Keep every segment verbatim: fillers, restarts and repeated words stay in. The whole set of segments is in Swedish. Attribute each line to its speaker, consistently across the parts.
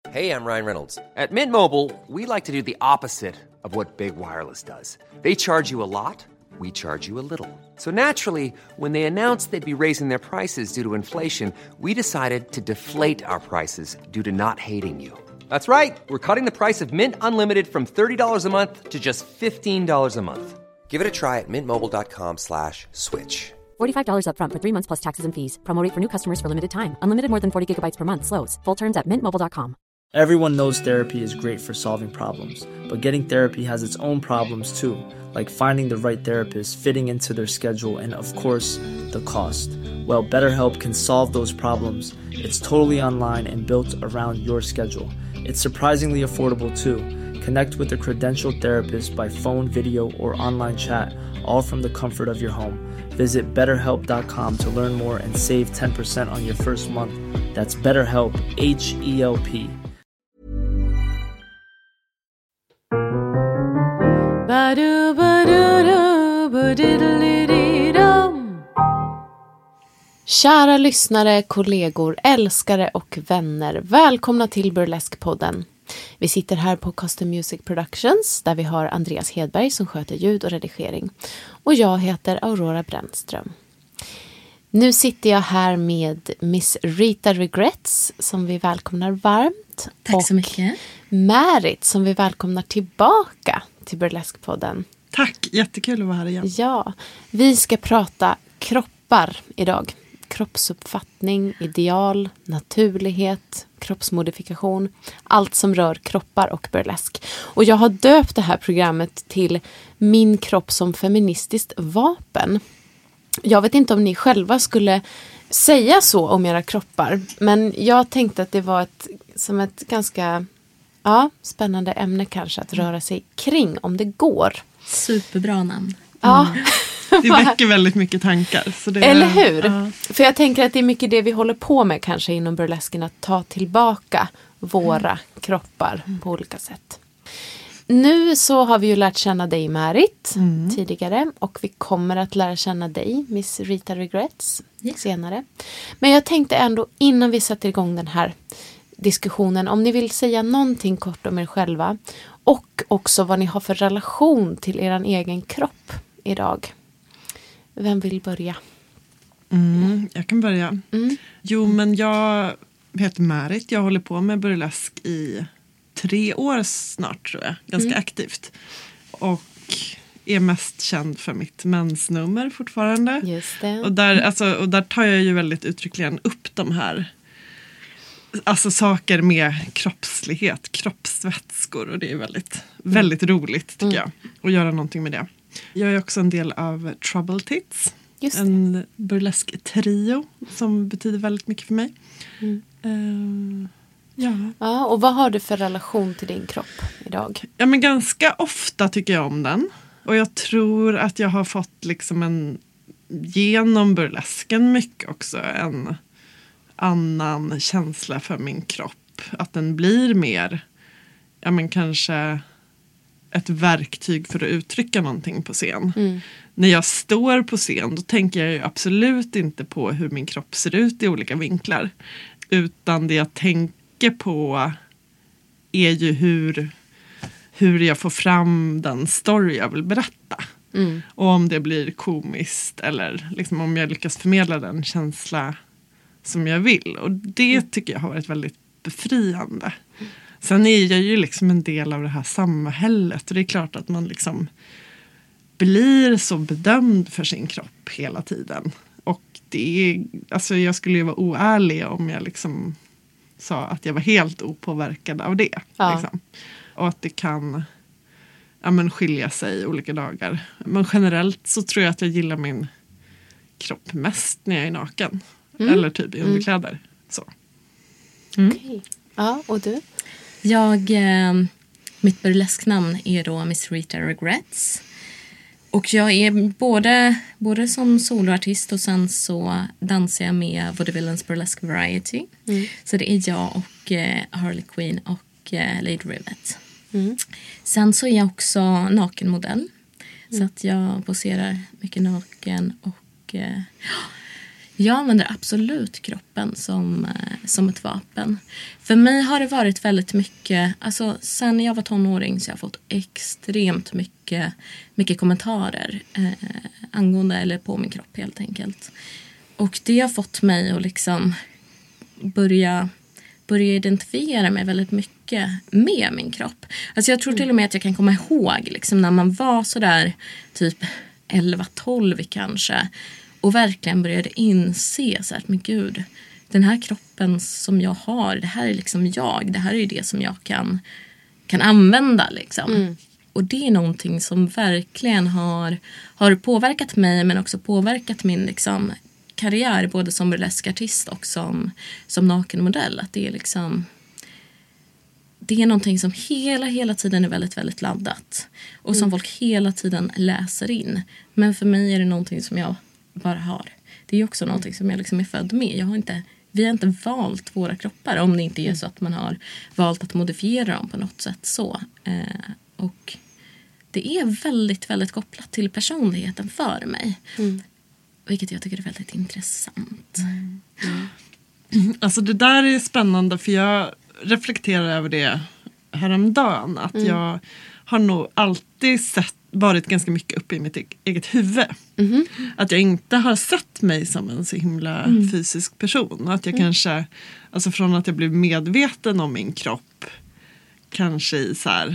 Speaker 1: Hey, I'm Ryan Reynolds. At Mint Mobile, we like to do the opposite of what Big Wireless does. They charge you a lot, we charge you a little. So naturally, when they announced they'd be raising their prices due to inflation, we decided to deflate our prices due to not hating you. That's right. We're cutting the price of Mint Unlimited from thirty dollars a month to just fifteen dollars a month. Give it a try at mintmobile.com slash switch.
Speaker 2: forty-five dollars up front for three months plus taxes and fees. Promo rate for new customers for limited time. Unlimited more than forty gigabytes per month slows. Full terms at mint mobile dot com.
Speaker 3: Everyone knows therapy is great for solving problems, but getting therapy has its own problems too, like finding the right therapist, fitting into their schedule, and of course, the cost. Well, BetterHelp can solve those problems. It's totally online and built around your schedule. It's surprisingly affordable too. Connect with a credentialed therapist by phone, video, or online chat, all from the comfort of your home. Visit better help dot com to learn more and save ten percent on your first month. That's BetterHelp, H E L P.
Speaker 4: Kära lyssnare, kollegor, älskare och vänner, välkomna till Burlesque-podden. Vi sitter här på Custom Music Productions där vi har Andreas Hedberg som sköter ljud och redigering. Och jag heter Aurora Brännström. Nu sitter jag här med Miss Rita Regrets som vi välkomnar varmt.
Speaker 5: Tack så mycket.
Speaker 4: Och Märit som vi välkomnar tillbaka till Burlesque-podden.
Speaker 6: Tack, jättekul att vara här igen.
Speaker 4: Ja, vi ska prata kroppar idag. Kroppsuppfattning, ideal, naturlighet, kroppsmodifikation. Allt som rör kroppar och burlesk. Och jag har döpt det här programmet till Min kropp som feministiskt vapen. Jag vet inte om ni själva skulle säga så om era kroppar. Men jag tänkte att det var ett, som ett ganska ja, spännande ämne kanske att röra sig kring om det går.
Speaker 5: Superbra namn.
Speaker 4: Ja.
Speaker 5: Mm.
Speaker 6: Det väcker väldigt mycket tankar. Så det
Speaker 4: Eller
Speaker 6: är,
Speaker 4: hur?
Speaker 6: Ja.
Speaker 4: För jag tänker att det är mycket det vi håller på med kanske inom burlesken. Att ta tillbaka våra mm. kroppar mm. på olika sätt. Nu så har vi ju lärt känna dig, Märit, mm. tidigare. Och vi kommer att lära känna dig, Miss Rita Regrets, yeah. senare. Men jag tänkte ändå innan vi sätter igång den här diskussionen. Om ni vill säga någonting kort om er själva. Och också vad ni har för relation till er egen kropp idag. Vem vill börja?
Speaker 6: Mm, jag kan börja.
Speaker 4: Mm.
Speaker 6: Jo, men jag heter Märit. Jag håller på med burlesk i tre år snart, tror jag. Ganska mm. aktivt. Och är mest känd för mitt mensnummer fortfarande.
Speaker 4: Just det.
Speaker 6: Och där, alltså, och där tar jag ju väldigt uttryckligen upp de här alltså saker med kroppslighet, kroppsvätskor. Och det är väldigt, mm. väldigt roligt tycker mm. jag. Att göra någonting med det. Jag är också en del av Trouble Tits. En burlesk trio som betyder väldigt mycket för mig.
Speaker 4: Mm.
Speaker 6: Uh, ja.
Speaker 4: ja. Och vad har du för relation till din kropp idag?
Speaker 6: Ja, men ganska ofta tycker jag om den. Och jag tror att jag har fått liksom en genom burlesken mycket också en annan känsla för min kropp. Att den blir mer, ja men kanske ett verktyg för att uttrycka någonting på scen.
Speaker 4: Mm.
Speaker 6: När jag står på scen då tänker jag ju absolut inte på hur min kropp ser ut i olika vinklar. Utan det jag tänker på är ju hur, hur jag får fram den story jag vill berätta.
Speaker 4: Mm.
Speaker 6: Och om det blir komiskt eller liksom om jag lyckas förmedla den känsla som jag vill. Och det tycker jag har varit väldigt befriande. Sen är jag ju liksom en del av det här samhället. Och det är klart att man liksom blir så bedömd för sin kropp hela tiden. Och det är, alltså jag skulle ju vara oärlig om jag liksom sa att jag var helt opåverkad av det.
Speaker 4: Ja.
Speaker 6: Liksom. Och att det kan ja, men skilja sig olika dagar. Men generellt så tror jag att jag gillar min kropp mest när jag är naken. Mm. Eller typ i underkläder. Mm. Så.
Speaker 4: Mm. Okay. Ja, och du?
Speaker 5: Jag, eh, mitt burlesknamn är då Miss Rita Regrets. Och jag är både, både som soloartist och sen så dansar jag med Vaudevillens Burlesque Variety. Mm. Så det är jag och eh, Harley Quinn och eh, Lady Rivet.
Speaker 4: Mm.
Speaker 5: Sen så är jag också nakenmodell. Mm. Så att jag poserar mycket naken och eh, Jag använder absolut kroppen som, som ett vapen. För mig har det varit väldigt mycket, alltså sen jag var tonåring så jag har fått extremt mycket, mycket kommentarer eh, angående eller på min kropp helt enkelt. Och det har fått mig att liksom börja, börja identifiera mig väldigt mycket med min kropp. Alltså jag tror till och med att jag kan komma ihåg liksom när man var sådär typ elva tolv kanske. Och verkligen började inse så här, men gud, den här kroppen som jag har, det här är liksom jag. Det här är ju det som jag kan, kan använda liksom. Mm. Och det är någonting som verkligen har, har påverkat mig, men också påverkat min liksom, karriär, både som burleskartist och som, som nakenmodell. Att det är liksom, det är någonting som hela, hela tiden är väldigt, väldigt laddat. Och som mm. folk hela tiden läser in. Men för mig är det någonting som jag bara har. Det är också någonting som jag liksom är född med. Jag har inte, vi har inte valt våra kroppar, om det inte är så att man har valt att modifiera dem på något sätt så. Eh, och det är väldigt, väldigt kopplat till personligheten för mig. Mm. Vilket jag tycker är väldigt intressant. Mm.
Speaker 6: Mm. Alltså det där är spännande, för jag reflekterar över det häromdagen. Att mm. jag har nog alltid sett varit ganska mycket uppe i mitt eget huvud. Mm. Att jag inte har sett mig som en så himla mm. fysisk person. Att jag mm. kanske, alltså från att jag blev medveten om min kropp kanske i så här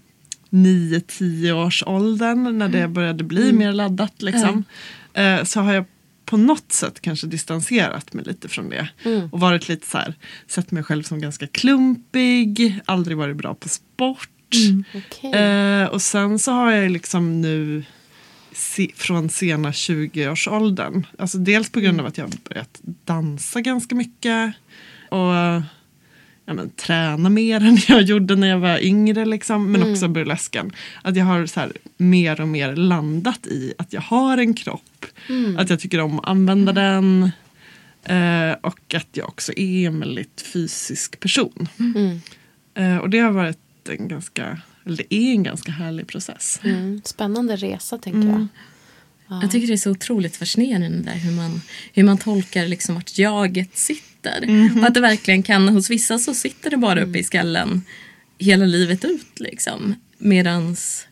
Speaker 6: nio tio års åldern när det började bli mm. mer laddat liksom. Mm. Eh, så har jag på något sätt kanske distanserat mig lite från det. Mm. Och varit lite så här, sett mig själv som ganska klumpig, aldrig varit bra på sport. Mm, okay. eh, och sen så har jag liksom nu se, från sena tjugo-årsåldern, alltså dels på grund av att jag har börjat dansa ganska mycket och ja, men, träna mer än jag gjorde när jag var yngre liksom, men mm. också burlesken, att jag har så här, mer och mer landat i att jag har en kropp, mm. att jag tycker om att använda den eh, och att jag också är en väldigt fysisk person. Mm. eh, och det har varit en ganska, eller det är en ganska härlig process.
Speaker 4: Mm. Spännande resa tänker
Speaker 5: mm.
Speaker 4: jag.
Speaker 5: Ja. Jag tycker det är så otroligt fascinerande där, hur man, hur man tolkar liksom vart jaget sitter. Mm. Och att det verkligen kan, hos vissa så sitter det bara uppe i skallen hela livet ut liksom. Medans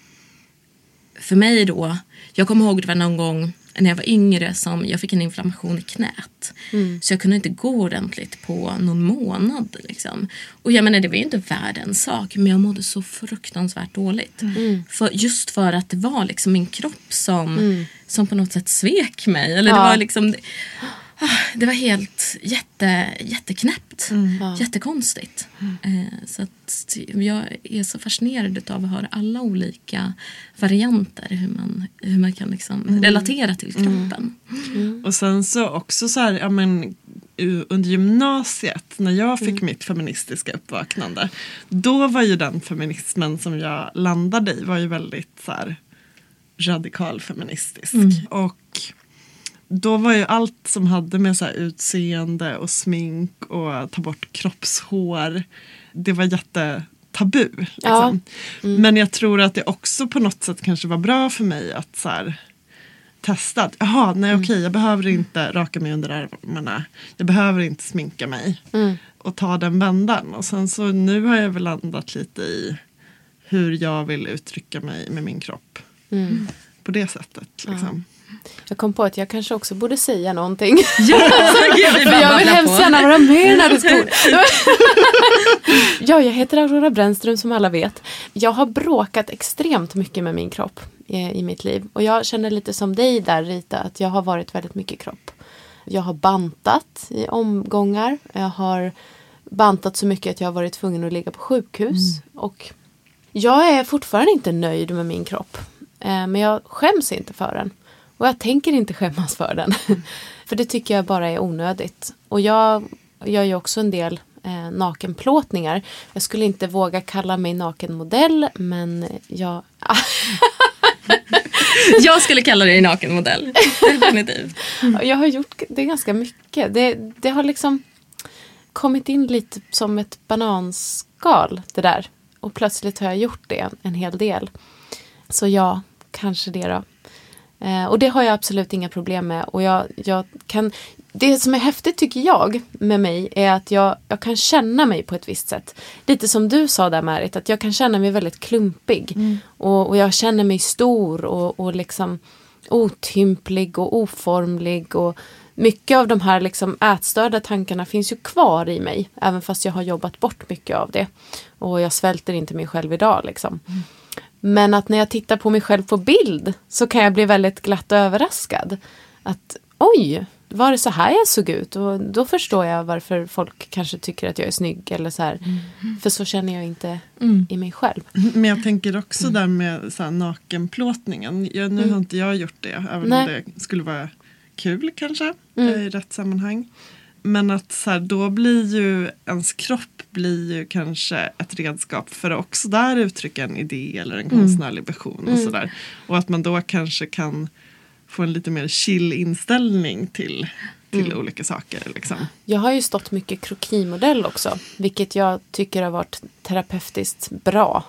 Speaker 5: för mig då, jag kommer ihåg det var någon gång när jag var yngre som jag fick en inflammation i knät. Mm. Så jag kunde inte gå ordentligt på någon månad. Liksom. Och jag menar, det var ju inte världens sak. Men jag mådde så fruktansvärt dåligt. Mm. För, just för att det var liksom min kropp som, mm. som på något sätt svek mig. Eller ja. det var liksom... Det var helt jätte, jätteknäppt. Mm. Jättekonstigt. Mm. Så att jag är så fascinerad av att höra alla olika varianter. Hur man, hur man kan liksom mm. relatera till kroppen.
Speaker 6: Mm. Mm. Och sen så också så här, ja men, under gymnasiet när jag fick mm. mitt feministiska uppvaknande. Då var ju den feminismen som jag landade i var ju väldigt så här radikal feministisk. Mm. Och då var ju allt som hade med så här utseende och smink och ta bort kroppshår, det var jättetabu. Liksom. Ja. Mm. Men jag tror att det också på något sätt kanske var bra för mig att så här, testa. Att, jaha, nej okej, okay, jag behöver inte raka mig under armarna. Jag behöver inte sminka mig. Mm. Och ta den vändan. Och sen så nu har jag väl landat lite i hur jag vill uttrycka mig med min kropp. Mm. På det sättet liksom. Ja.
Speaker 4: Jag kom på att jag kanske också borde säga någonting. Ja, för jag vill hemskt gärna vara med i den här diskussionen. Ja, jag heter Aurora Brännström som alla vet. Jag har bråkat extremt mycket med min kropp i, i mitt liv. Och jag känner lite som dig där, Rita, att jag har varit väldigt mycket kropp. Jag har bantat i omgångar. Jag har bantat så mycket att jag har varit tvungen att ligga på sjukhus. Mm. Och jag är fortfarande inte nöjd med min kropp. Men jag skäms inte för den. Och jag tänker inte skämmas för den. Mm. För det tycker jag bara är onödigt. Och jag gör ju också en del eh, nakenplåtningar. Jag skulle inte våga kalla mig nakenmodell. Men jag...
Speaker 5: jag skulle kalla dig nakenmodell. Definitivt.
Speaker 4: Mm. Jag har gjort det ganska mycket. Det, det har liksom kommit in lite som ett bananskal det där. Och plötsligt har jag gjort det en hel del. Så ja, kanske det då. Eh, och det har jag absolut inga problem med. Och jag, jag kan, det som är häftigt tycker jag med mig är att jag, jag kan känna mig på ett visst sätt. Lite som du sa där Märit, att jag kan känna mig väldigt klumpig. Mm. Och, och jag känner mig stor och, och liksom otymplig och oformlig. Och mycket av de här liksom ätstörda tankarna finns ju kvar i mig. Även fast jag har jobbat bort mycket av det. Och jag svälter inte mig själv idag liksom. Mm. Men att när jag tittar på mig själv på bild så kan jag bli väldigt glatt överraskad. Att oj, var det så här jag såg ut? Och då förstår jag varför folk kanske tycker att jag är snygg. Eller så här. Mm. För så känner jag inte mm. i mig själv.
Speaker 6: Men jag tänker också mm. där med så här nakenplåtningen. Jag, nu mm. har inte jag gjort det. Även Nej. om det skulle vara kul kanske. Mm. I rätt sammanhang. Men att så här, då blir ju ens kropp blir ju kanske ett redskap för att också där uttrycka en idé eller en konstnärlig vision och
Speaker 4: Mm.
Speaker 6: sådär. Och att man då kanske kan få en lite mer chill inställning till, till
Speaker 4: Mm.
Speaker 6: olika saker. Liksom.
Speaker 4: Jag har ju stått mycket krokimodell också. Vilket jag tycker har varit terapeutiskt bra.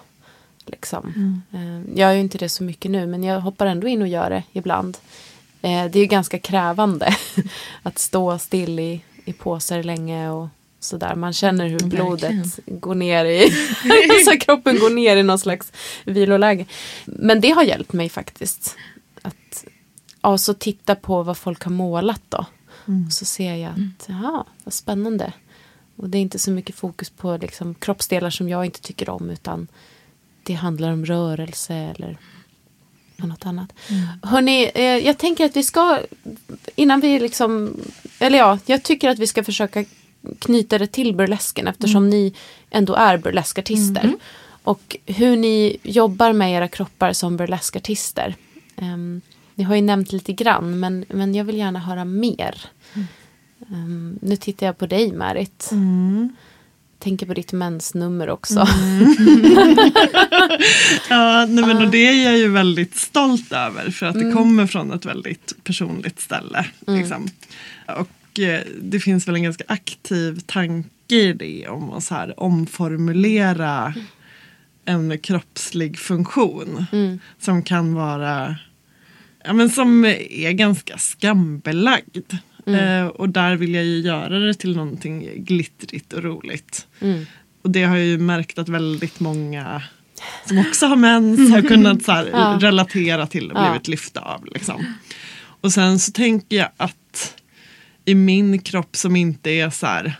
Speaker 4: Liksom. Mm. Jag gör ju inte det så mycket nu. Men jag hoppar ändå in och gör det ibland. Det är ju ganska krävande. Att stå still i, i påsar länge och sådär. Man känner hur blodet Verkligen. går ner i... så kroppen går ner i någon slags viloläge. Men det har hjälpt mig faktiskt. Att alltså titta på vad folk har målat då. Mm. Och så ser jag att, ja, vad spännande. Och det är inte så mycket fokus på liksom, kroppsdelar som jag inte tycker om. Utan det handlar om rörelse eller något annat. Mm. Hörrni, eh, jag tänker att vi ska, innan vi liksom, eller ja, jag tycker att vi ska försöka knyta det till burlesken eftersom mm. ni ändå är burleskartister. Mm. Och hur ni jobbar med era kroppar som burleskartister. Um, ni har ju nämnt lite grann, men, men jag vill gärna höra mer. Mm. Um, nu tittar jag på dig, Märit.
Speaker 6: Mm.
Speaker 4: Tänker på ditt mensnummer också.
Speaker 6: Mm. ja, nej, men och det är jag ju väldigt stolt över. För att mm. det kommer från ett väldigt personligt ställe.
Speaker 4: Mm.
Speaker 6: Liksom. Och eh, det finns väl en ganska aktiv tanke i det. Om att så här omformulera en kroppslig funktion. Mm. Som kan vara... Ja, men som är ganska skambelagd. Mm. Eh, och där vill jag ju göra det till någonting glittrigt och roligt. Mm. Och det har jag ju märkt att väldigt många som också har mens har kunnat så här, ja. relatera till och blivit ja. lyfta av. Liksom. Och sen så tänker jag att i min kropp som inte är så här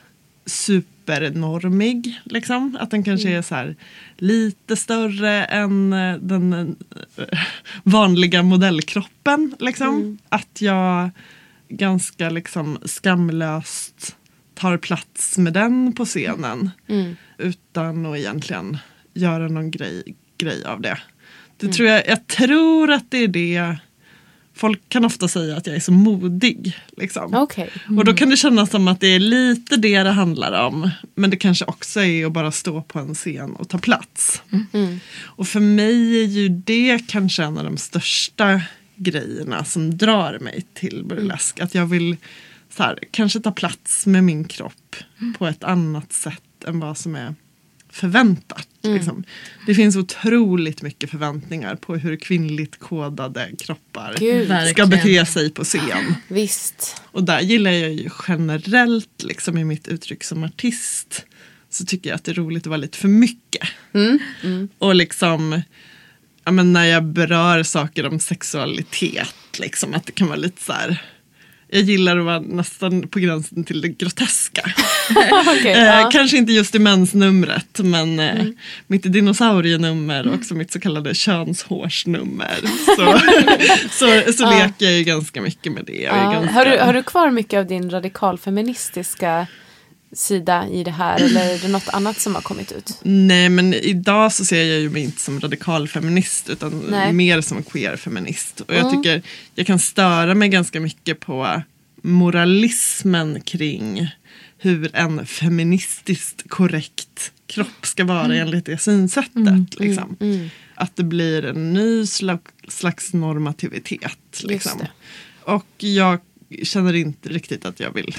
Speaker 6: supernormig, liksom, att den kanske mm. är så här lite större än den vanliga modellkroppen. Liksom. Mm. Att jag ganska liksom skamlöst tar plats med den på scenen. Mm. Utan att egentligen göra någon grej, grej av det. Det mm. tror jag, jag tror att det är det. Folk kan ofta säga att jag är så modig. Liksom.
Speaker 4: Okay. Mm.
Speaker 6: Och då kan det kännas som att det är lite det det handlar om. Men det kanske också är att bara stå på en scen och ta plats.
Speaker 4: Mm.
Speaker 6: Och för mig är ju det kanske en av de största grejerna som drar mig till burlesk. Mm. Att jag vill så här, kanske ta plats med min kropp mm. på ett annat sätt än vad som är förväntat. Mm. Liksom. Det finns otroligt mycket förväntningar på hur kvinnligt kodade kroppar
Speaker 4: Gud,
Speaker 6: ska
Speaker 4: verkligen.
Speaker 6: bete sig på scen.
Speaker 4: Visst.
Speaker 6: Och där gillar jag ju generellt liksom, i mitt uttryck som artist så tycker jag att det är roligt att vara lite för mycket.
Speaker 4: Mm. Mm.
Speaker 6: Och liksom ja, men när jag berör saker om sexualitet liksom, att det kan vara lite så här. Jag gillar att vara nästan på gränsen till det groteska.
Speaker 4: okay,
Speaker 6: eh,
Speaker 4: ja.
Speaker 6: Kanske inte just i mensnumret, men eh,
Speaker 4: mm.
Speaker 6: mitt dinosaurienummer och också mitt så kallade könshårsnummer. Så, så, så
Speaker 4: ja.
Speaker 6: leker jag ju ganska mycket med det. Jag är
Speaker 4: ja.
Speaker 6: ganska...
Speaker 4: har, du, har du kvar mycket av din radikalfeministiska sida i det här, eller är det något annat som har kommit ut?
Speaker 6: Nej, men idag så ser jag ju mig inte som radikalfeminist utan
Speaker 4: Nej.
Speaker 6: mer som queerfeminist. Och
Speaker 4: mm.
Speaker 6: jag tycker jag kan störa mig ganska mycket på moralismen kring hur en feministiskt korrekt kropp ska vara mm. enligt det synsättet.
Speaker 4: Mm.
Speaker 6: Liksom.
Speaker 4: Mm. Mm.
Speaker 6: Att det blir en ny slags normativitet. Liksom. Och jag känner inte riktigt att jag vill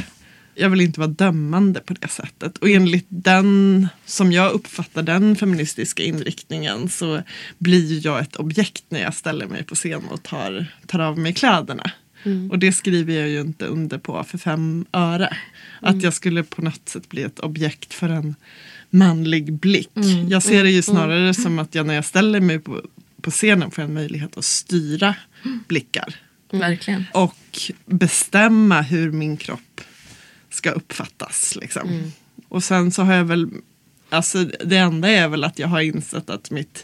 Speaker 6: jag vill inte vara dömande på det sättet. Och enligt den, som jag uppfattar den feministiska inriktningen, så blir jag ett objekt när jag ställer mig på scen och tar, tar av mig kläderna. Mm. Och det skriver jag ju inte under på för fem öre. Mm. Att jag skulle på något sätt bli ett objekt för en manlig blick. Mm. Jag ser det ju snarare mm. som att jag när jag ställer mig på, på scenen får en möjlighet att styra blickar.
Speaker 5: Mm. Verkligen.
Speaker 6: Och bestämma hur min kropp ska uppfattas. Liksom. Mm. Och sen så har jag väl, alltså det enda är väl att jag har insett att mitt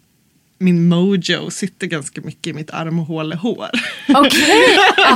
Speaker 6: min mojo sitter ganska mycket i mitt armhålehår.
Speaker 4: Okej,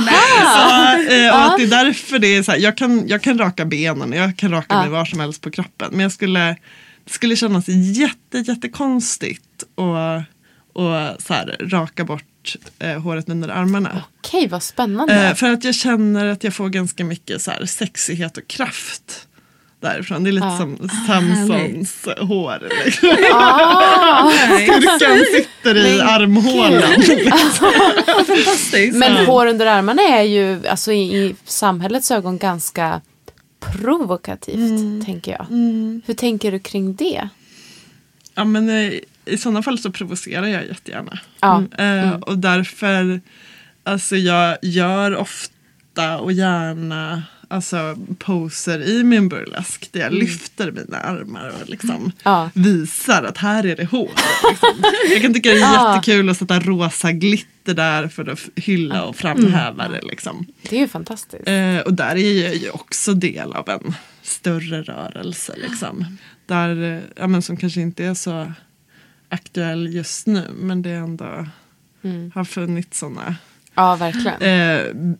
Speaker 6: så, eh, och att det är därför det är så här, jag kan, jag kan raka benen, jag kan raka ah. mig var som helst på kroppen. Men jag skulle, det skulle kännas jätte, jättekonstigt och, och så här, raka bort eh, håret under armarna.
Speaker 4: Okej, vad spännande.
Speaker 6: Eh, för att jag känner att jag får ganska mycket så här, sexighet och kraft därifrån. Det är lite ah. som Samsons ah, hår. Liksom. Ah, styrkan sitter i armhålan. Liksom.
Speaker 4: Fantastiskt. Men hår under armarna är ju alltså, i, i samhällets ögon ganska provokativt, mm. tänker jag. Mm. Hur tänker du kring det?
Speaker 6: Ja, men i, i sådana fall så provocerar jag jättegärna.
Speaker 4: Ja.
Speaker 6: Mm. Uh, och därför, alltså jag gör ofta och gärna alltså poser i min burlesk där jag mm. lyfter mina armar och liksom ja. visar att här är det hår. Liksom. Jag kan tycka det är ja. jättekul att sätta rosa glitter där för att hylla och framhäva det. Liksom.
Speaker 4: Det är ju fantastiskt.
Speaker 6: Eh, och där är jag ju också del av en större rörelse. Liksom. Där, ja, men som kanske inte är så aktuell just nu, men det ändå mm. har funnits sådana
Speaker 4: ja, verkligen.
Speaker 6: Eh,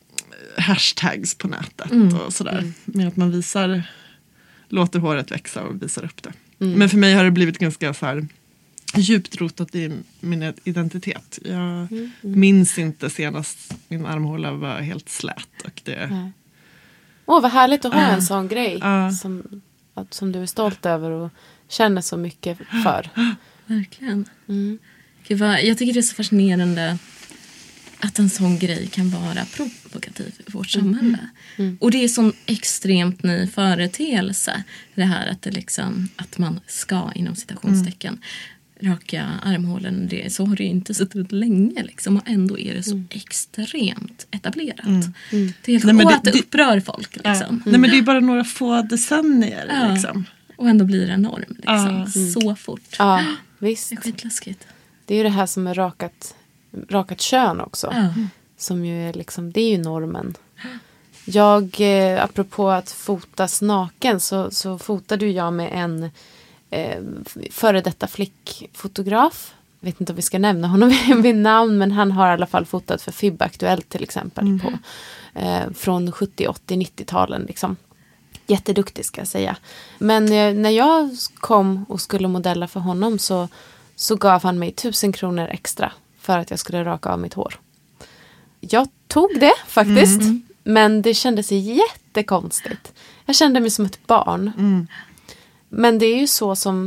Speaker 6: hashtags på nätet mm. och sådär. Mm. Med att man visar, låter håret växa och visar upp det. Mm. Men för mig har det blivit ganska så här djupt rotat i min identitet. Jag mm. Mm. minns inte senast min armhåla var helt slät. Och det...
Speaker 4: Åh, oh, vad härligt att ha uh, en sån grej uh. som, att, som du är stolt över och känner så mycket för.
Speaker 5: Verkligen. Mm. Gud, vad, jag tycker det är så fascinerande att en sån grej kan vara provokativ i vårt samhälle. Mm. Mm. Och det är sån extremt ny företeelse. Det här att, det liksom, att man ska, inom citationstecken, mm. raka armhålen. Det, så har det ju inte sett ut länge. Liksom, och ändå är det så mm. extremt etablerat. Mm. Mm. Det är helt Nej, och det, att det upprör folk. Liksom.
Speaker 6: Ja. Mm. Nej, men det är bara några få decennier. Ja. Liksom.
Speaker 5: Och ändå blir det en norm. Liksom. Ja. Så fort.
Speaker 4: Ja, visst.
Speaker 5: Det är skitläskigt.
Speaker 4: Det är ju det här som är rakat... rakat kön också. Mm. Som ju är liksom, det är ju normen. Jag, eh, apropå att fotas naken, så, så fotade jag med en eh, före detta flickfotograf. Vet inte om vi ska nämna honom vid namn, men han har i alla fall fotat för F I B Aktuellt till exempel. Mm. På, eh, från sjuttio, åttio, nittio-talen liksom. Jätteduktig ska jag säga. Men eh, när jag kom och skulle modella för honom så, så gav han mig tusen kronor extra för att jag skulle raka av mitt hår. Jag tog det faktiskt. Mm. Men det kändes jättekonstigt. Jag kände mig som ett barn. Mm. Men det är ju så som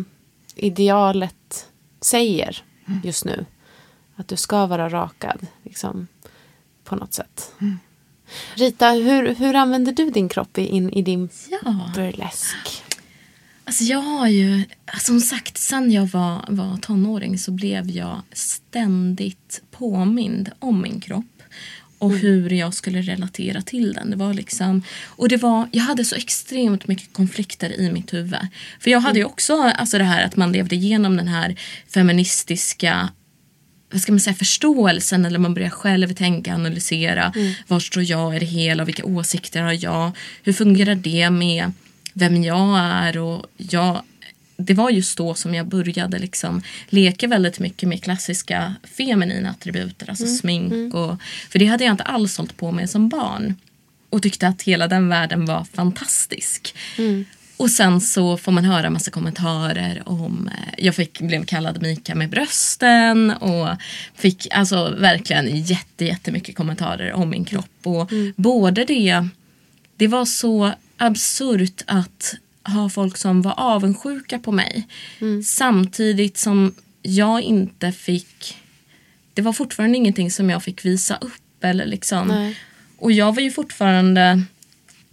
Speaker 4: idealet säger just nu. Att du ska vara rakad. Liksom, på något sätt. Mm. Rita, hur, hur använder du din kropp i, in, i din ja. burlesk?
Speaker 5: Alltså jag har ju, som sagt, sen jag var, var tonåring så blev jag ständigt påmind om min kropp. Och mm. hur jag skulle relatera till den. Det var liksom, och det var, jag hade så extremt mycket konflikter i mitt huvud. För jag hade ju också alltså det här att man levde igenom den här feministiska, vad ska man säga, förståelsen. Eller man börjar själv tänka, analysera. Mm. Var står jag i det hela? Vilka åsikter har jag? Hur fungerar det med vem jag är? Och jag, det var just då som jag började liksom leka väldigt mycket med klassiska feminina attributer. Alltså mm. smink. Och, för det hade jag inte alls hållit på med som barn. Och tyckte att hela den världen var fantastisk. Mm. Och sen så får man höra massa kommentarer om... Jag fick, blev kallad Mika med brösten. Och fick alltså verkligen jätte, jättemycket kommentarer om min kropp. Och mm. både det... Det var så absurt att ha folk som var avundsjuka på mig. Mm. Samtidigt som jag inte fick... Det var fortfarande ingenting som jag fick visa upp. Eller liksom. Och jag var ju fortfarande...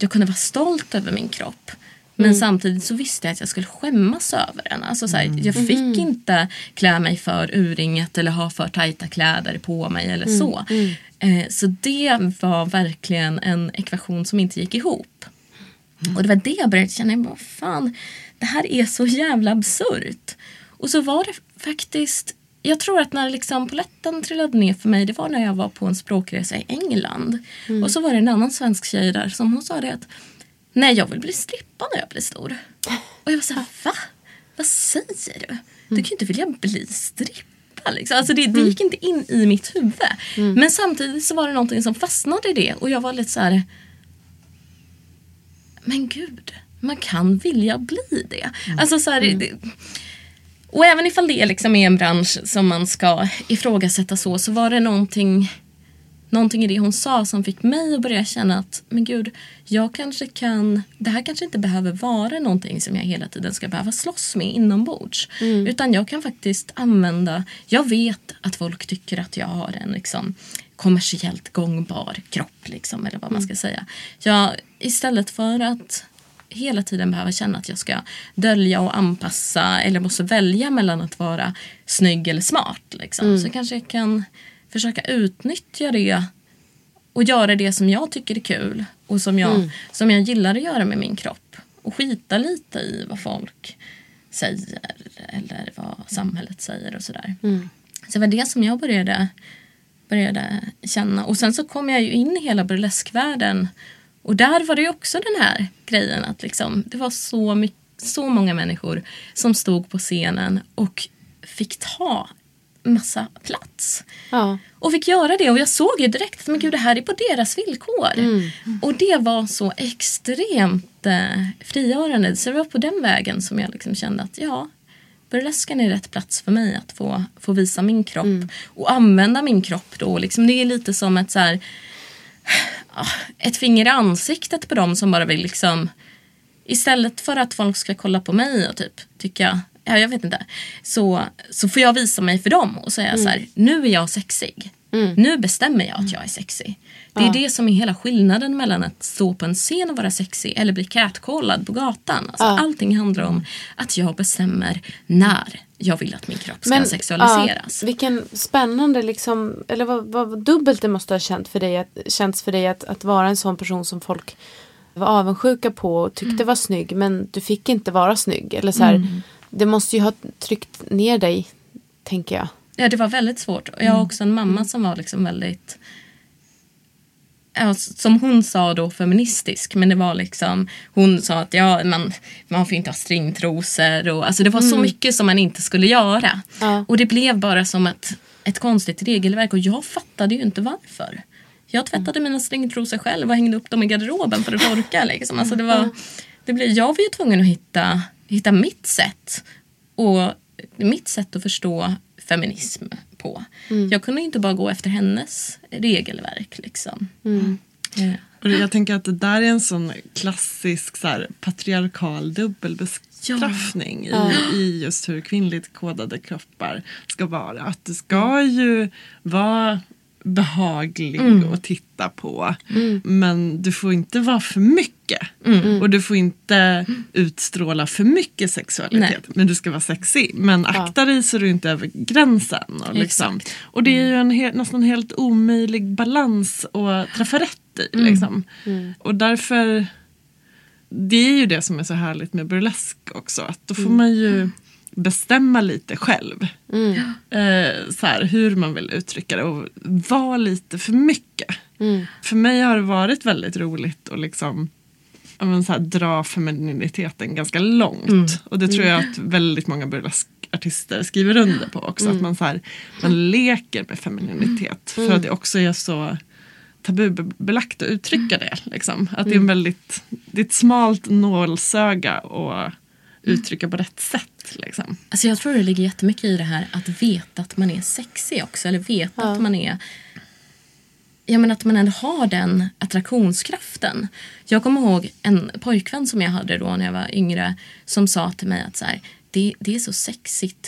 Speaker 5: jag kunde vara stolt över min kropp. Men
Speaker 4: Mm.
Speaker 5: samtidigt så visste jag att jag skulle skämmas över den. Alltså så här, jag fick
Speaker 4: Mm.
Speaker 5: inte klä mig för urringet eller ha för tajta kläder på mig eller
Speaker 4: Mm.
Speaker 5: så. Eh, så det var verkligen en ekvation som inte gick ihop. Och det var det jag började känna, vad fan, det här är så jävla absurt. Och så var det faktiskt, jag tror att när liksom polletten trillade ner för mig, det var när jag var på en språkresa i England.
Speaker 4: Mm.
Speaker 5: Och så var det en annan svensk tjej där som hon sa det att nej, jag vill bli strippa när jag blir stor. Och jag var så här, va? Vad säger du? Du kan ju inte vilja bli strippa. Liksom. Alltså det, det gick inte in i mitt huvud. Mm. Men samtidigt så var det någonting som fastnade i det. Och jag var lite så här, men gud, man kan vilja bli det. Mm. Alltså så här, mm. det, och även ifall det liksom är en bransch som man ska ifrågasätta så, så var det någonting... Någonting i det hon sa som fick mig att börja känna att, men gud, jag kanske kan, det här kanske inte behöver vara någonting som jag hela tiden ska behöva slåss med inombords. Mm. Utan jag kan faktiskt använda, jag vet att folk tycker att jag har en liksom kommersiellt gångbar kropp liksom, eller vad man ska säga. Jag, istället för att hela tiden behöva känna att jag ska dölja och anpassa eller måste välja mellan att vara snygg eller smart liksom, mm. så kanske jag kan försöka utnyttja det och göra det som jag tycker är kul och som jag, mm. som jag gillar att göra med min kropp. Och skita lite i vad folk säger eller vad samhället säger och sådär. Mm. Så det var det som jag började, började känna. Och sen så kom jag ju in i hela burleskvärlden. Och där var det ju också den här grejen att liksom, det var så, mycket, så många människor som stod på scenen och fick ta massa plats. Ja. Och fick göra det. Och jag såg ju direkt att men gud, det här är på deras villkor. Mm. Och det var så extremt eh, frigörande. Så det var på den vägen som jag liksom kände att ja, burlesken är rätt plats för mig att få, få visa min kropp. Mm. Och använda min kropp då. Liksom, det är lite som ett så här, ett finger i ansiktet på dem som bara vill liksom, istället för att folk ska kolla på mig och typ tycka, ja, jag vet inte. Så, så får jag visa mig för dem och säga mm. så här, nu är jag sexig. Mm. Nu bestämmer jag att jag är sexig. Det är ja. det som är hela skillnaden mellan att stå på en scen och vara sexig eller bli catcallad på gatan. Alltså, ja. Allting handlar om att jag bestämmer när jag vill att min kropp ska Men, sexualiseras.
Speaker 4: Ja, vilken spännande liksom, eller vad, vad dubbelt det måste ha känt för dig, att, känts för dig att, att vara en sån person som folk var avundsjuka på och tyckte mm. var snygg, men du fick inte vara snygg. Eller så här, mm. det måste ju ha tryckt ner dig, tänker jag.
Speaker 5: Ja, det var väldigt svårt. Och jag har också en mamma som var liksom väldigt, ja, som hon sa då, feministisk. Men det var liksom, hon sa att ja, man, man får inte ha stringtrosor. Och, alltså det var mm. så mycket som man inte skulle göra. Ja. Och det blev bara som ett, ett konstigt regelverk. Och jag fattade ju inte varför. Jag tvättade mina stringtrosor själv och hängde upp dem i garderoben för att torka. Liksom. Alltså det var, det blev, jag var ju tvungen att hitta, hitta mitt sätt. Och mitt sätt att förstå feminism på. Mm. Jag kunde inte bara gå efter hennes regelverk. Liksom. Mm.
Speaker 6: Ja. Och jag tänker att det där är en sån klassisk så här, patriarkal dubbelbestraffning ja. i, i just hur kvinnligt kodade kroppar ska vara. Att det ska ju vara behaglig mm. att titta på. Mm. Men du får inte vara för mycket. Mm. Och du får inte mm. utstråla för mycket sexualitet. Nej. Men du ska vara sexig. Men akta ja. dig så du inte över gränsen. Och, liksom. och det är ju en he- nästan helt omöjlig balans att träffa rätt i. Mm. Liksom. Mm. Och därför, det är ju det som är så härligt med burlesk också. Att då får mm. man ju bestämma lite själv. Mm. Eh, så här, hur man vill uttrycka det. Och vara lite för mycket. Mm. För mig har det varit väldigt roligt att liksom, så här, dra femininiteten ganska långt. Mm. Och det tror jag att väldigt många burleskartister skriver under på också. Mm. Att man, så här, man leker med femininitet. Mm. För att det också är så tabubelagt att uttrycka det. Liksom. Att mm. det är en väldigt, det är ett smalt nålsöga och uttrycka på rätt sätt. Liksom.
Speaker 5: Alltså jag tror det ligger jättemycket i det här att veta att man är sexig också. Eller veta ja. att man är, ja, men att man ändå har den attraktionskraften. Jag kommer ihåg en pojkvän som jag hade då när jag var yngre som sa till mig att så här, det, det är så sexigt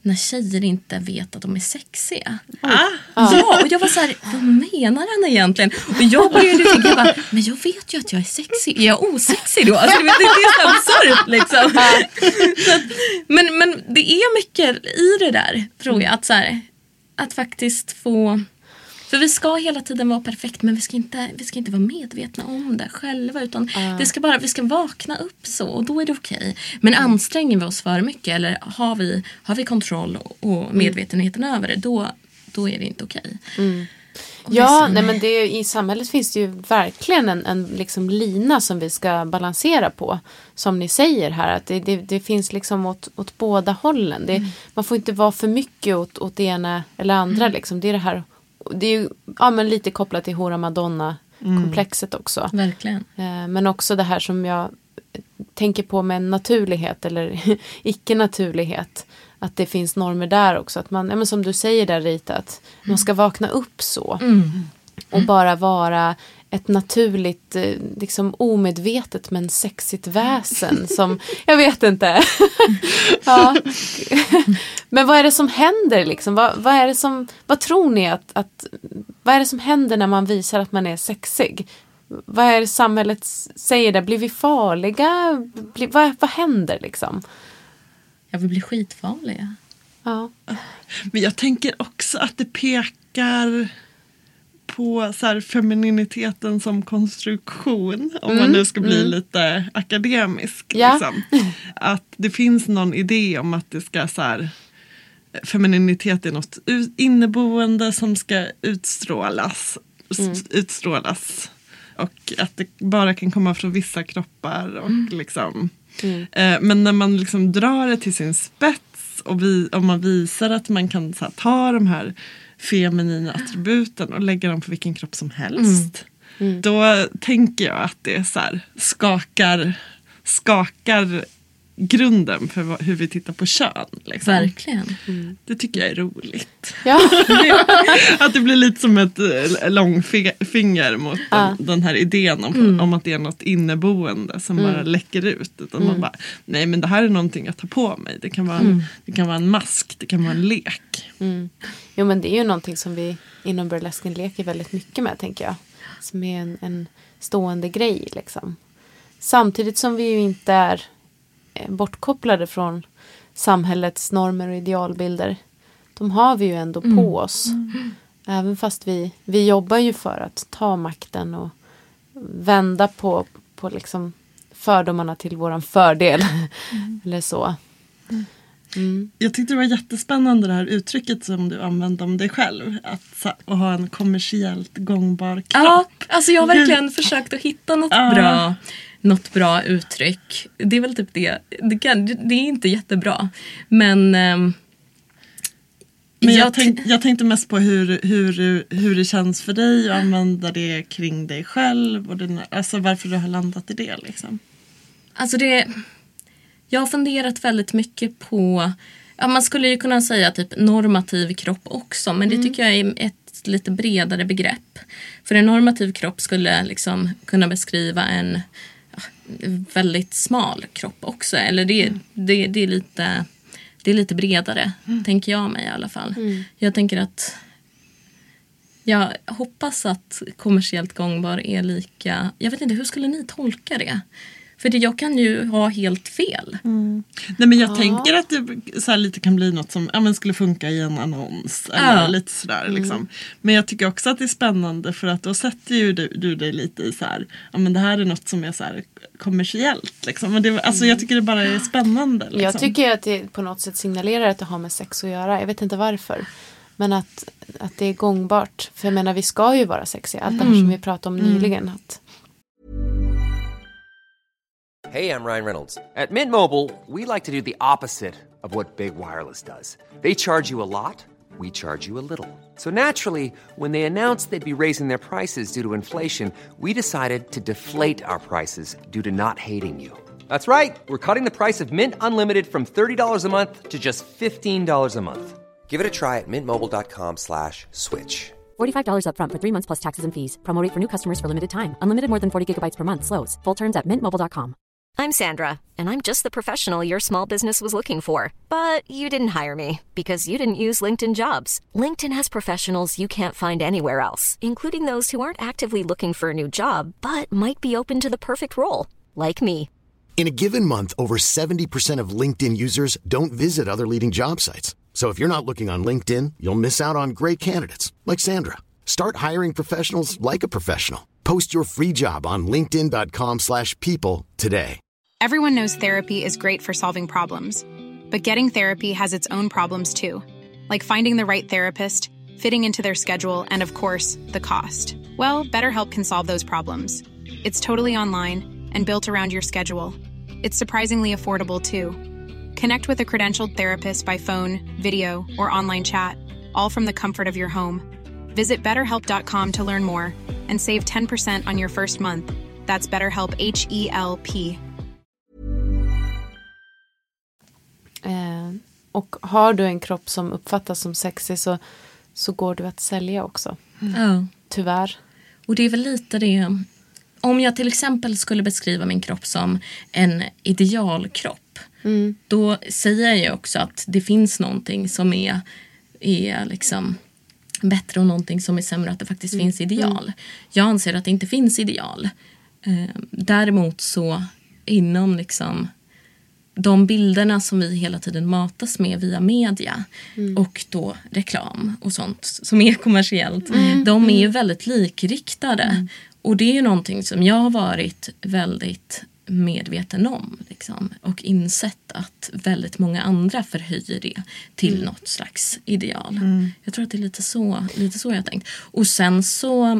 Speaker 5: när tjejer inte vet att de är sexiga.
Speaker 6: Ah.
Speaker 5: Ja, och jag var så här, vad menar han egentligen? Och jag började tänka, jag bara, men jag vet ju att jag är sexig. Är jag osexig då? Alltså, det är så absurt liksom. Så att, men, men det är mycket i det där, tror jag. Att, så här, att faktiskt få... För vi ska hela tiden vara perfekt, men vi ska inte, vi ska inte vara medvetna om det själva. Utan uh. det ska bara, vi ska vakna upp så, och då är det okej. Okay. Men mm. anstränger vi oss för mycket, eller har vi, har vi kontroll och medvetenheten mm. över det, då, då är det inte okej. Okay.
Speaker 4: Mm. Ja, nej, men det, i samhället finns det ju verkligen en, en liksom lina som vi ska balansera på. Som ni säger här, att det, det, det finns liksom åt, åt båda hållen. Det, mm. Man får inte vara för mycket åt, åt det ena eller andra. Mm. Liksom. Det är det här... Det är ju ja, men lite kopplat till Hora Madonna-komplexet mm. också.
Speaker 5: Verkligen.
Speaker 4: Eh, men också det här som jag tänker på med naturlighet eller icke-naturlighet. Att det finns normer där också. Att man, ja, men som du säger där Rita, att mm. man ska vakna upp så. Mm. Och bara vara ett naturligt, liksom omedvetet men sexigt väsen som, jag vet inte. Ja. Men vad är det som händer liksom? Vad, vad är det som, vad tror ni att, att, vad är det som händer när man visar att man är sexig? Vad är det samhället säger där? Blir vi farliga? Blir, vad, vad händer liksom?
Speaker 5: Ja, vi blir skitfarliga.
Speaker 4: Ja.
Speaker 6: Men jag tänker också att det pekar på så här femininiteten som konstruktion, om mm, man nu ska bli mm. lite akademisk.
Speaker 4: Ja.
Speaker 6: Liksom. Att det finns någon idé om att det ska så här, femininitet är något inneboende som ska utstrålas. Mm. utstrålas. Och att det bara kan komma från vissa kroppar. Och mm. liksom, mm. Eh, men när man liksom drar det till sin spets och vi, om man visar att man kan så här, ta de här feminina attributen och lägga dem på vilken kropp som helst. Mm. Mm. Då tänker jag att det så här, skakar, skakar grunden för hur vi tittar på kön. Liksom.
Speaker 5: Verkligen.
Speaker 6: Mm. Det tycker jag är roligt.
Speaker 4: Ja.
Speaker 6: Att det blir lite som ett långfinger mot
Speaker 4: ja.
Speaker 6: den, den här idén om, mm. om att det är något inneboende som mm. bara läcker ut. Utan mm. man bara, nej men det här är någonting jag tar på mig. Det kan vara en, mm. det kan vara en mask, det kan vara en lek.
Speaker 4: Mm. Jo men det är ju någonting som vi inom burlesken leker väldigt mycket med, tänker jag. Som är en, en stående grej liksom. Samtidigt som vi ju inte är bortkopplade från samhällets normer och idealbilder. De har vi ju ändå mm. på oss. Mm. Även fast vi, vi jobbar ju för att ta makten och vända på, på liksom fördomarna till våran fördel. Mm. Eller så. Mm.
Speaker 6: Jag tyckte det var jättespännande det här uttrycket som du använde om dig själv. Att, att ha en kommersiellt gångbar kropp.
Speaker 5: Ja, alltså jag har verkligen Hur? försökt att hitta något ja. bra något bra uttryck. Det är väl typ det. Det, kan, det är inte jättebra. Men, ähm,
Speaker 6: men jag, jag, tänk, jag tänkte mest på hur, hur, hur det känns för dig att använda det kring dig själv. Och den, alltså varför du har landat i det. Liksom.
Speaker 5: Alltså det... Jag har funderat väldigt mycket på... Ja, man skulle ju kunna säga typ normativ kropp också. Men det mm. tycker jag är ett lite bredare begrepp. För en normativ kropp skulle liksom kunna beskriva en... väldigt smal kropp också. Eller det, mm. det, det, är, lite, det är lite bredare, mm. tänker jag mig i alla fall. Mm. Jag tänker att jag hoppas att kommersiellt gångbar är lika... Jag vet inte, hur skulle ni tolka det? För det, jag kan ju ha helt fel.
Speaker 6: Mm. Nej, men jag ja. tänker att det så här lite kan bli något som ja, men skulle funka i en annons. Eller ja. lite sådär mm. liksom. Men jag tycker också att det är spännande. För att då sätter ju du, du dig lite i så här. Ja men det här är något som är så här kommersiellt. Liksom. Men det, alltså, jag tycker det bara är spännande. Liksom.
Speaker 4: Jag tycker att det på något sätt signalerar att det har med sex att göra. Jag vet inte varför. Men att, att det är gångbart. För jag menar, vi ska ju vara sexiga. Allt det här som vi pratade om mm. nyligen. Att...
Speaker 1: Hey, I'm Ryan Reynolds. At Mint Mobile, we like to do the opposite of what Big Wireless does. They charge you a lot, we charge you a little. So naturally, when they announced they'd be raising their prices due to inflation, we decided to deflate our prices due to not hating you. That's right. We're cutting the price of Mint Unlimited from thirty dollars a month to just fifteen dollars a month. Give it a try at mintmobile.com slash switch.
Speaker 2: forty-five dollars up front for three months plus taxes and fees. Promo rate for new customers for limited time. Unlimited more than forty gigabytes per month. Slows full terms at mint mobile dot com.
Speaker 7: I'm Sandra, and I'm just the professional your small business was looking for. But you didn't hire me because you didn't use LinkedIn Jobs. LinkedIn has professionals you can't find anywhere else, including those who aren't actively looking for a new job, but might be open to the perfect role, like me.
Speaker 8: In a given month, over seventy percent of LinkedIn users don't visit other leading job sites. So if you're not looking on LinkedIn, you'll miss out on great candidates like Sandra. Start hiring professionals like a professional. Post your free job on linkedin dot com slash people today.
Speaker 9: Everyone knows therapy is great for solving problems, but getting therapy has its own problems too, like finding the right therapist, fitting into their schedule, and of course, the cost. Well, BetterHelp can solve those problems. It's totally online and built around your schedule. It's surprisingly affordable too. Connect with a credentialed therapist by phone, video, or online chat, all from the comfort of your home. Visit better help dot com to learn more and save ten percent on your first month. That's BetterHelp, H E L P.
Speaker 4: Eh, och har du en kropp som uppfattas som sexig så, så går du att sälja också.
Speaker 5: Mm. Ja.
Speaker 4: Tyvärr.
Speaker 5: Och det är väl lite det. Om jag till exempel skulle beskriva min kropp som en idealkropp. Mm. Då säger jag ju också att det finns någonting som är, är liksom bättre och någonting som är sämre, att det faktiskt mm. finns ideal. Mm. Jag anser att det inte finns ideal. Eh, däremot så inom liksom de bilderna som vi hela tiden matas med via media mm. och då reklam och sånt som är kommersiellt, mm. de är ju väldigt likriktade. Mm. Och det är ju någonting som jag har varit väldigt medveten om liksom, och insett att väldigt många andra förhöjer det till mm. något slags ideal. Mm. Jag tror att det är lite så, lite så jag har tänkt. Och sen så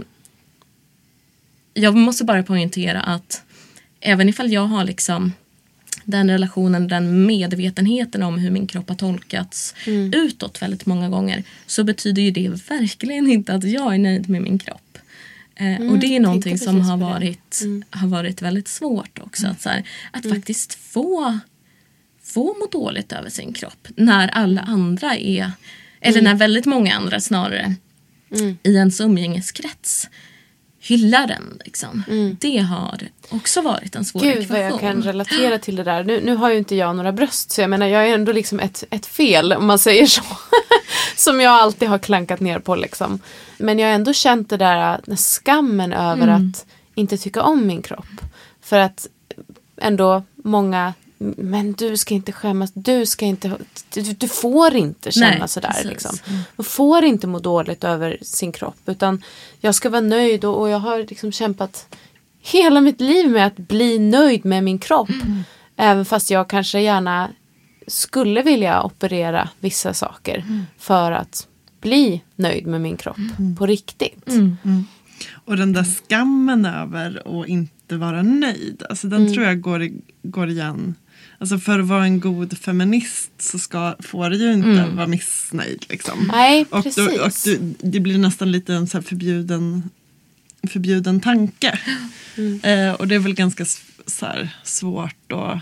Speaker 5: jag måste bara poängtera att även ifall jag har liksom den relationen, den medvetenheten om hur min kropp har tolkats mm. utåt väldigt många gånger, så betyder ju det verkligen inte att jag är nöjd med min kropp. Mm, och det är någonting som har varit, mm. har varit väldigt svårt också. Mm. Att, så här, att mm. faktiskt få, få må dåligt över sin kropp. När alla andra är, eller mm. när väldigt många andra snarare mm. i ens umgängeskrets hyllar den. Liksom. Mm. Det har också varit en svår ekvation.
Speaker 4: Gud vad jag kan relatera till det där. Nu, nu har ju inte jag några bröst, så jag menar jag är ändå liksom ett, ett fel, om man säger så. Som jag alltid har klankat ner på liksom. Men jag har ändå känt det där, den skammen över mm. att inte tycka om min kropp. För att ändå många, men du ska inte skämmas, du ska inte, du, du får inte känna Nej, sådär liksom. Mm. Man får inte må dåligt över sin kropp, utan jag ska vara nöjd, och, och jag har liksom kämpat hela mitt liv med att bli nöjd med min kropp. Mm. Även fast jag kanske gärna skulle vilja operera vissa saker mm. för att bli nöjd med min kropp mm. på riktigt. Mm.
Speaker 6: Mm. Och den där skammen över att inte vara nöjd, alltså den mm. tror jag går, går igen. Alltså för att vara en god feminist så ska, får du ju inte mm. vara missnöjd. Liksom.
Speaker 4: Nej,
Speaker 6: och
Speaker 4: precis.
Speaker 6: Då, och du, det blir nästan lite en så här förbjuden, förbjuden tanke. Mm. Eh, och det är väl ganska så här, svårt att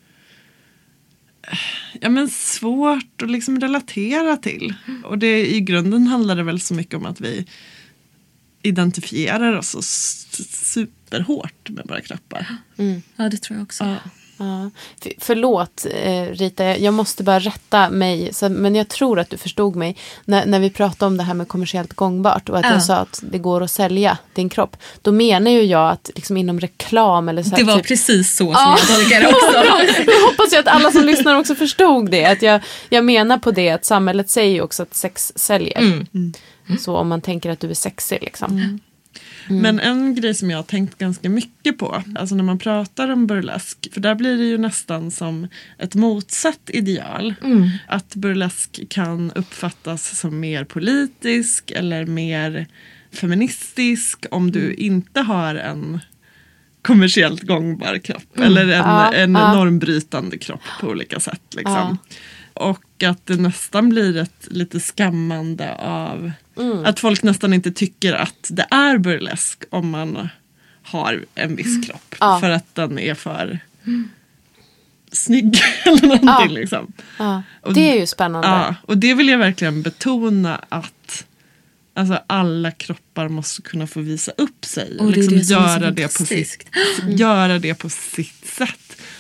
Speaker 6: ja, men svårt att liksom relatera till. Mm. Och det, i grunden handlar det väl så mycket om att vi identifierar oss så superhårt med våra kroppar.
Speaker 5: Mm. Ja, det tror jag också.
Speaker 4: Ja. Ja. För, förlåt eh, Rita, jag måste bara rätta mig, så, men jag tror att du förstod mig när, när vi pratade om det här med kommersiellt gångbart och att ja. jag sa att det går att sälja din kropp. Då menar ju jag att liksom inom reklam eller så här,
Speaker 5: det var
Speaker 4: typ,
Speaker 5: precis så som ja. jag tolkar det också.
Speaker 4: Jag hoppas ju att alla som lyssnar också förstod det, att jag, jag menar på det att samhället säger ju också att sex säljer. Mm. Mm. Så om man tänker att du är sexig liksom.
Speaker 6: Mm. Mm. Men en grej som jag har tänkt ganska mycket på, alltså när man pratar om burlesk, för där blir det ju nästan som ett motsatt ideal. Mm. Att burlesk kan uppfattas som mer politisk eller mer feministisk om du inte har en kommersiellt gångbar kropp. Mm. Eller en, ja, en ja. normbrytande kropp på olika sätt. Liksom. Ja. Och att det nästan blir ett lite skammande av mm. att folk nästan inte tycker att det är burlesk om man har en viss mm. kropp. Ja. För att den är för mm. snygg eller någonting. Ja. Liksom.
Speaker 4: Ja. Det är ju spännande.
Speaker 6: Ja, och det vill jag verkligen betona, att alltså, alla kroppar måste kunna få visa upp sig. Och liksom det göra, det på sitt, mm. göra det på sitt sätt.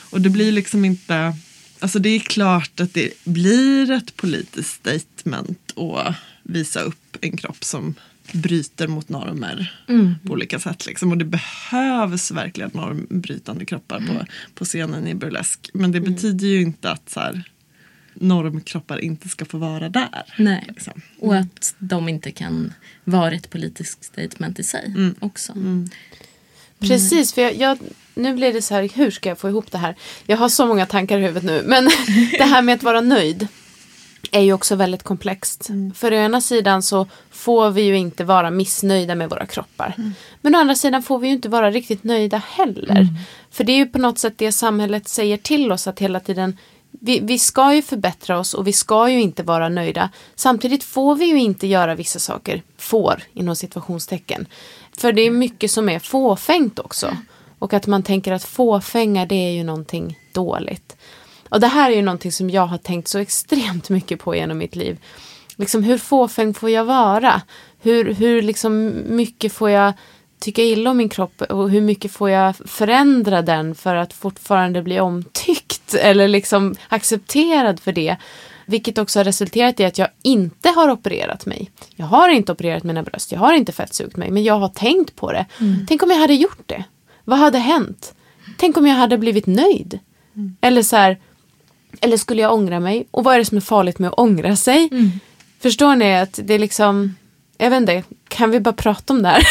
Speaker 6: Och det blir liksom inte... Alltså det är klart att det blir ett politiskt statement att visa upp en kropp som bryter mot normer mm. på olika sätt. Liksom. Och det behövs verkligen normbrytande kroppar på, på scenen i burlesk. Men det mm. betyder ju inte att så här, normkroppar inte ska få vara där.
Speaker 5: Nej,
Speaker 6: liksom. mm.
Speaker 5: och att de inte kan vara ett politiskt statement i sig mm. också.
Speaker 6: Mm.
Speaker 4: Precis, för jag, jag, nu blir det så här, hur ska jag få ihop det här? Jag har så många tankar i huvudet nu, men det här med att vara nöjd är ju också väldigt komplext. Mm. För å ena sidan så får vi ju inte vara missnöjda med våra kroppar. Mm. Men å andra sidan får vi ju inte vara riktigt nöjda heller. Mm. För det är ju på något sätt det samhället säger till oss, att hela tiden vi, vi ska ju förbättra oss och vi ska ju inte vara nöjda. Samtidigt får vi ju inte göra vissa saker, får inom situationstecken. För det är mycket som är fåfängt också. Och att man tänker att fåfänga, det är ju någonting dåligt. Och det här är ju någonting som jag har tänkt så extremt mycket på genom mitt liv. Liksom hur fåfäng får jag vara? Hur, hur liksom mycket får jag tycka illa om min kropp? Och hur mycket får jag förändra den för att fortfarande bli omtyckt? Eller liksom accepterad för det? Vilket också har resulterat i att jag inte har opererat mig. Jag har inte opererat mina bröst. Jag har inte fettsugt mig. Men jag har tänkt på det. Mm. Tänk om jag hade gjort det. Vad hade hänt? Tänk om jag hade blivit nöjd. Mm. Eller så här... Eller skulle jag ångra mig? Och vad är det som är farligt med att ångra sig? Mm. Förstår ni att det är liksom... Jag vet inte, kan vi bara prata om det här?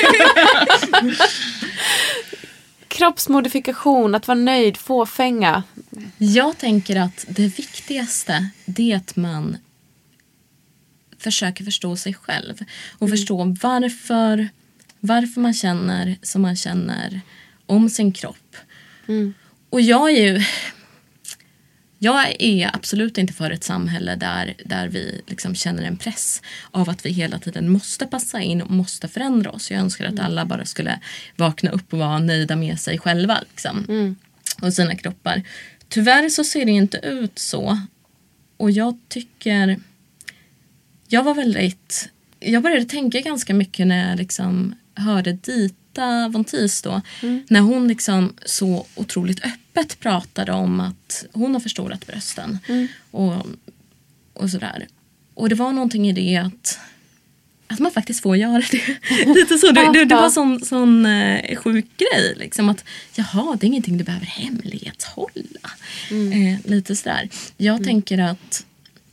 Speaker 4: Kroppsmodifikation, att vara nöjd, fåfänga.
Speaker 5: Jag tänker att det viktigaste det är att man försöker förstå sig själv. Och mm. förstå varför, varför man känner som man känner om sin kropp. Mm. Och jag är ju... Jag är absolut inte för ett samhälle där, där vi liksom känner en press av att vi hela tiden måste passa in och måste förändra oss. Jag önskar att alla bara skulle vakna upp och vara nöjda med sig själva liksom, mm. och sina kroppar. Tyvärr så ser det inte ut så. Och jag tycker... Jag var väldigt... Jag började tänka ganska mycket när jag liksom hörde Dita Von Teese då. Mm. När hon liksom så otroligt öppet pratade om att hon har förstorat brösten. Mm. Och, och sådär. Och det var någonting i det att, att man faktiskt får göra det. Lite så. Det, det, det var sån, sån eh, sjuk grej. Liksom att, jaha, det är ingenting du behöver hemlighetshålla. Mm. Eh, lite sådär. Jag mm. tänker att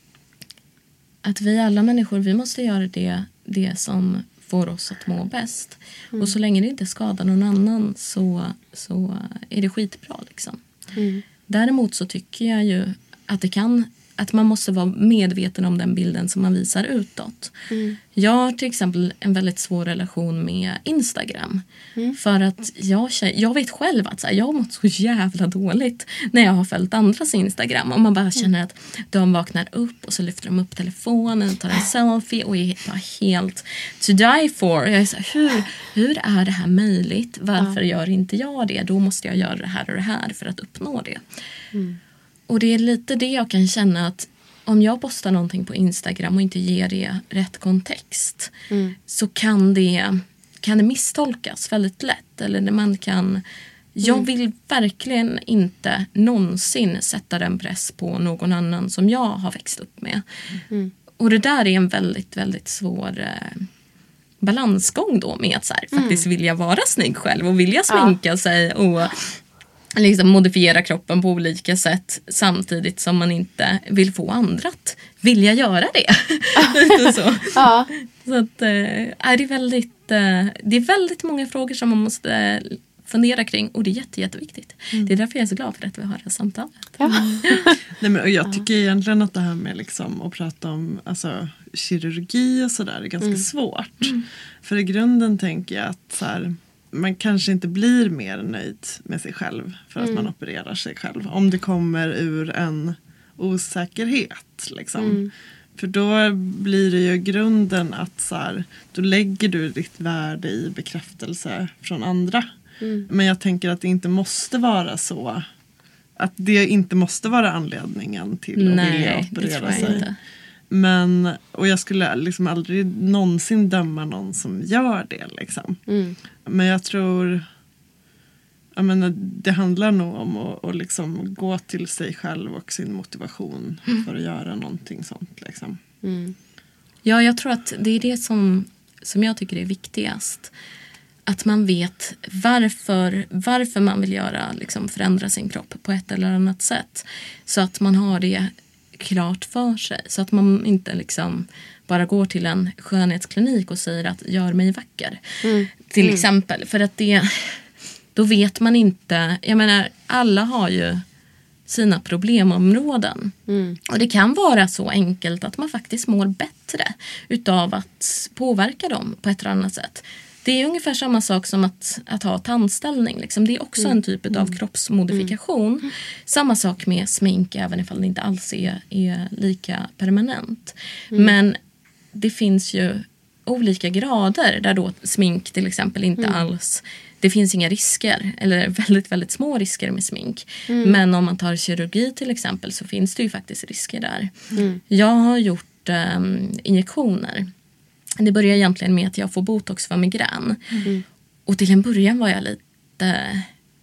Speaker 5: att vi alla människor, vi måste göra det, det som får oss att må bäst. Mm. Och så länge det inte skadar någon annan så, så är det skitbra liksom. Mm. Däremot så tycker jag ju att det kan, att man måste vara medveten om den bilden som man visar utåt. Mm. Jag har till exempel en väldigt svår relation med Instagram. Mm. För att jag, jag vet själv att så här, jag har mått så jävla dåligt när jag har följt andras Instagram. Och man bara känner att de vaknar upp och så lyfter de upp telefonen och tar en selfie och är bara helt to die for. Jag är så här, hur, hur är det här möjligt? Varför ja. gör inte jag det? Då måste jag göra det här och det här för att uppnå det. Mm. Och det är lite det jag kan känna att om jag postar någonting på Instagram och inte ger det rätt kontext mm. så kan det, kan det misstolkas väldigt lätt. Eller när man kan... Jag vill verkligen inte någonsin sätta den press på någon annan som jag har växt upp med. Mm. Och det där är en väldigt, väldigt svår eh, balansgång då med att så här, mm. faktiskt vilja vara snygg själv och vilja sminka ja. sig och... liksom modifiera kroppen på olika sätt samtidigt som man inte vill få andra att vilja göra det. så. Ja. så att, äh, är det, väldigt, äh, det är väldigt många frågor som man måste äh, fundera kring och det är jätte, jätteviktigt. Mm. Det är därför jag är så glad för att vi har det här samtalet. Ja. Mm.
Speaker 6: Nej, men, och jag tycker egentligen att det här med liksom, att prata om alltså, kirurgi och sådär är ganska mm. svårt. Mm. För i grunden tänker jag att så här, man kanske inte blir mer nöjd med sig själv för att mm. man opererar sig själv. Om det kommer ur en osäkerhet. Liksom. Mm. För då blir det ju grunden att så här, då lägger du ditt värde i bekräftelse från andra. Mm. Men jag tänker att det inte måste vara så. Att det inte måste vara anledningen till
Speaker 5: Nej,
Speaker 6: att vilja operera sig.
Speaker 5: Inte.
Speaker 6: Men, och jag skulle liksom aldrig någonsin döma någon som gör det liksom. Mm. Men jag tror jag menar, det handlar nog om att, att liksom gå till sig själv och sin motivation mm. för att göra någonting sånt. Liksom.
Speaker 5: Mm. Ja, jag tror att det är det som, som jag tycker är viktigast. Att man vet varför, varför man vill göra, liksom, förändra sin kropp på ett eller annat sätt. Så att man har det klart för sig. Så att man inte liksom bara går till en skönhetsklinik och säger att gör mig vacker. Mm. Till mm. exempel. För att det, då vet man inte, jag menar, alla har ju sina problemområden. Mm. Och det kan vara så enkelt att man faktiskt mår bättre utav att påverka dem på ett eller annat sätt. Det är ungefär samma sak som att, att ha tandställning. Liksom. Det är också mm. en typ av kroppsmodifikation. Mm. Samma sak med smink, även ifall det inte alls är, är lika permanent. Mm. Men det finns ju olika grader där då smink till exempel inte mm. alls... Det finns inga risker, eller väldigt, väldigt små risker med smink. Mm. Men om man tar kirurgi till exempel så finns det ju faktiskt risker där. Mm. Jag har gjort um, injektioner. Det börjar egentligen med att jag får botox för migrän. Mm. Och till en början var jag lite...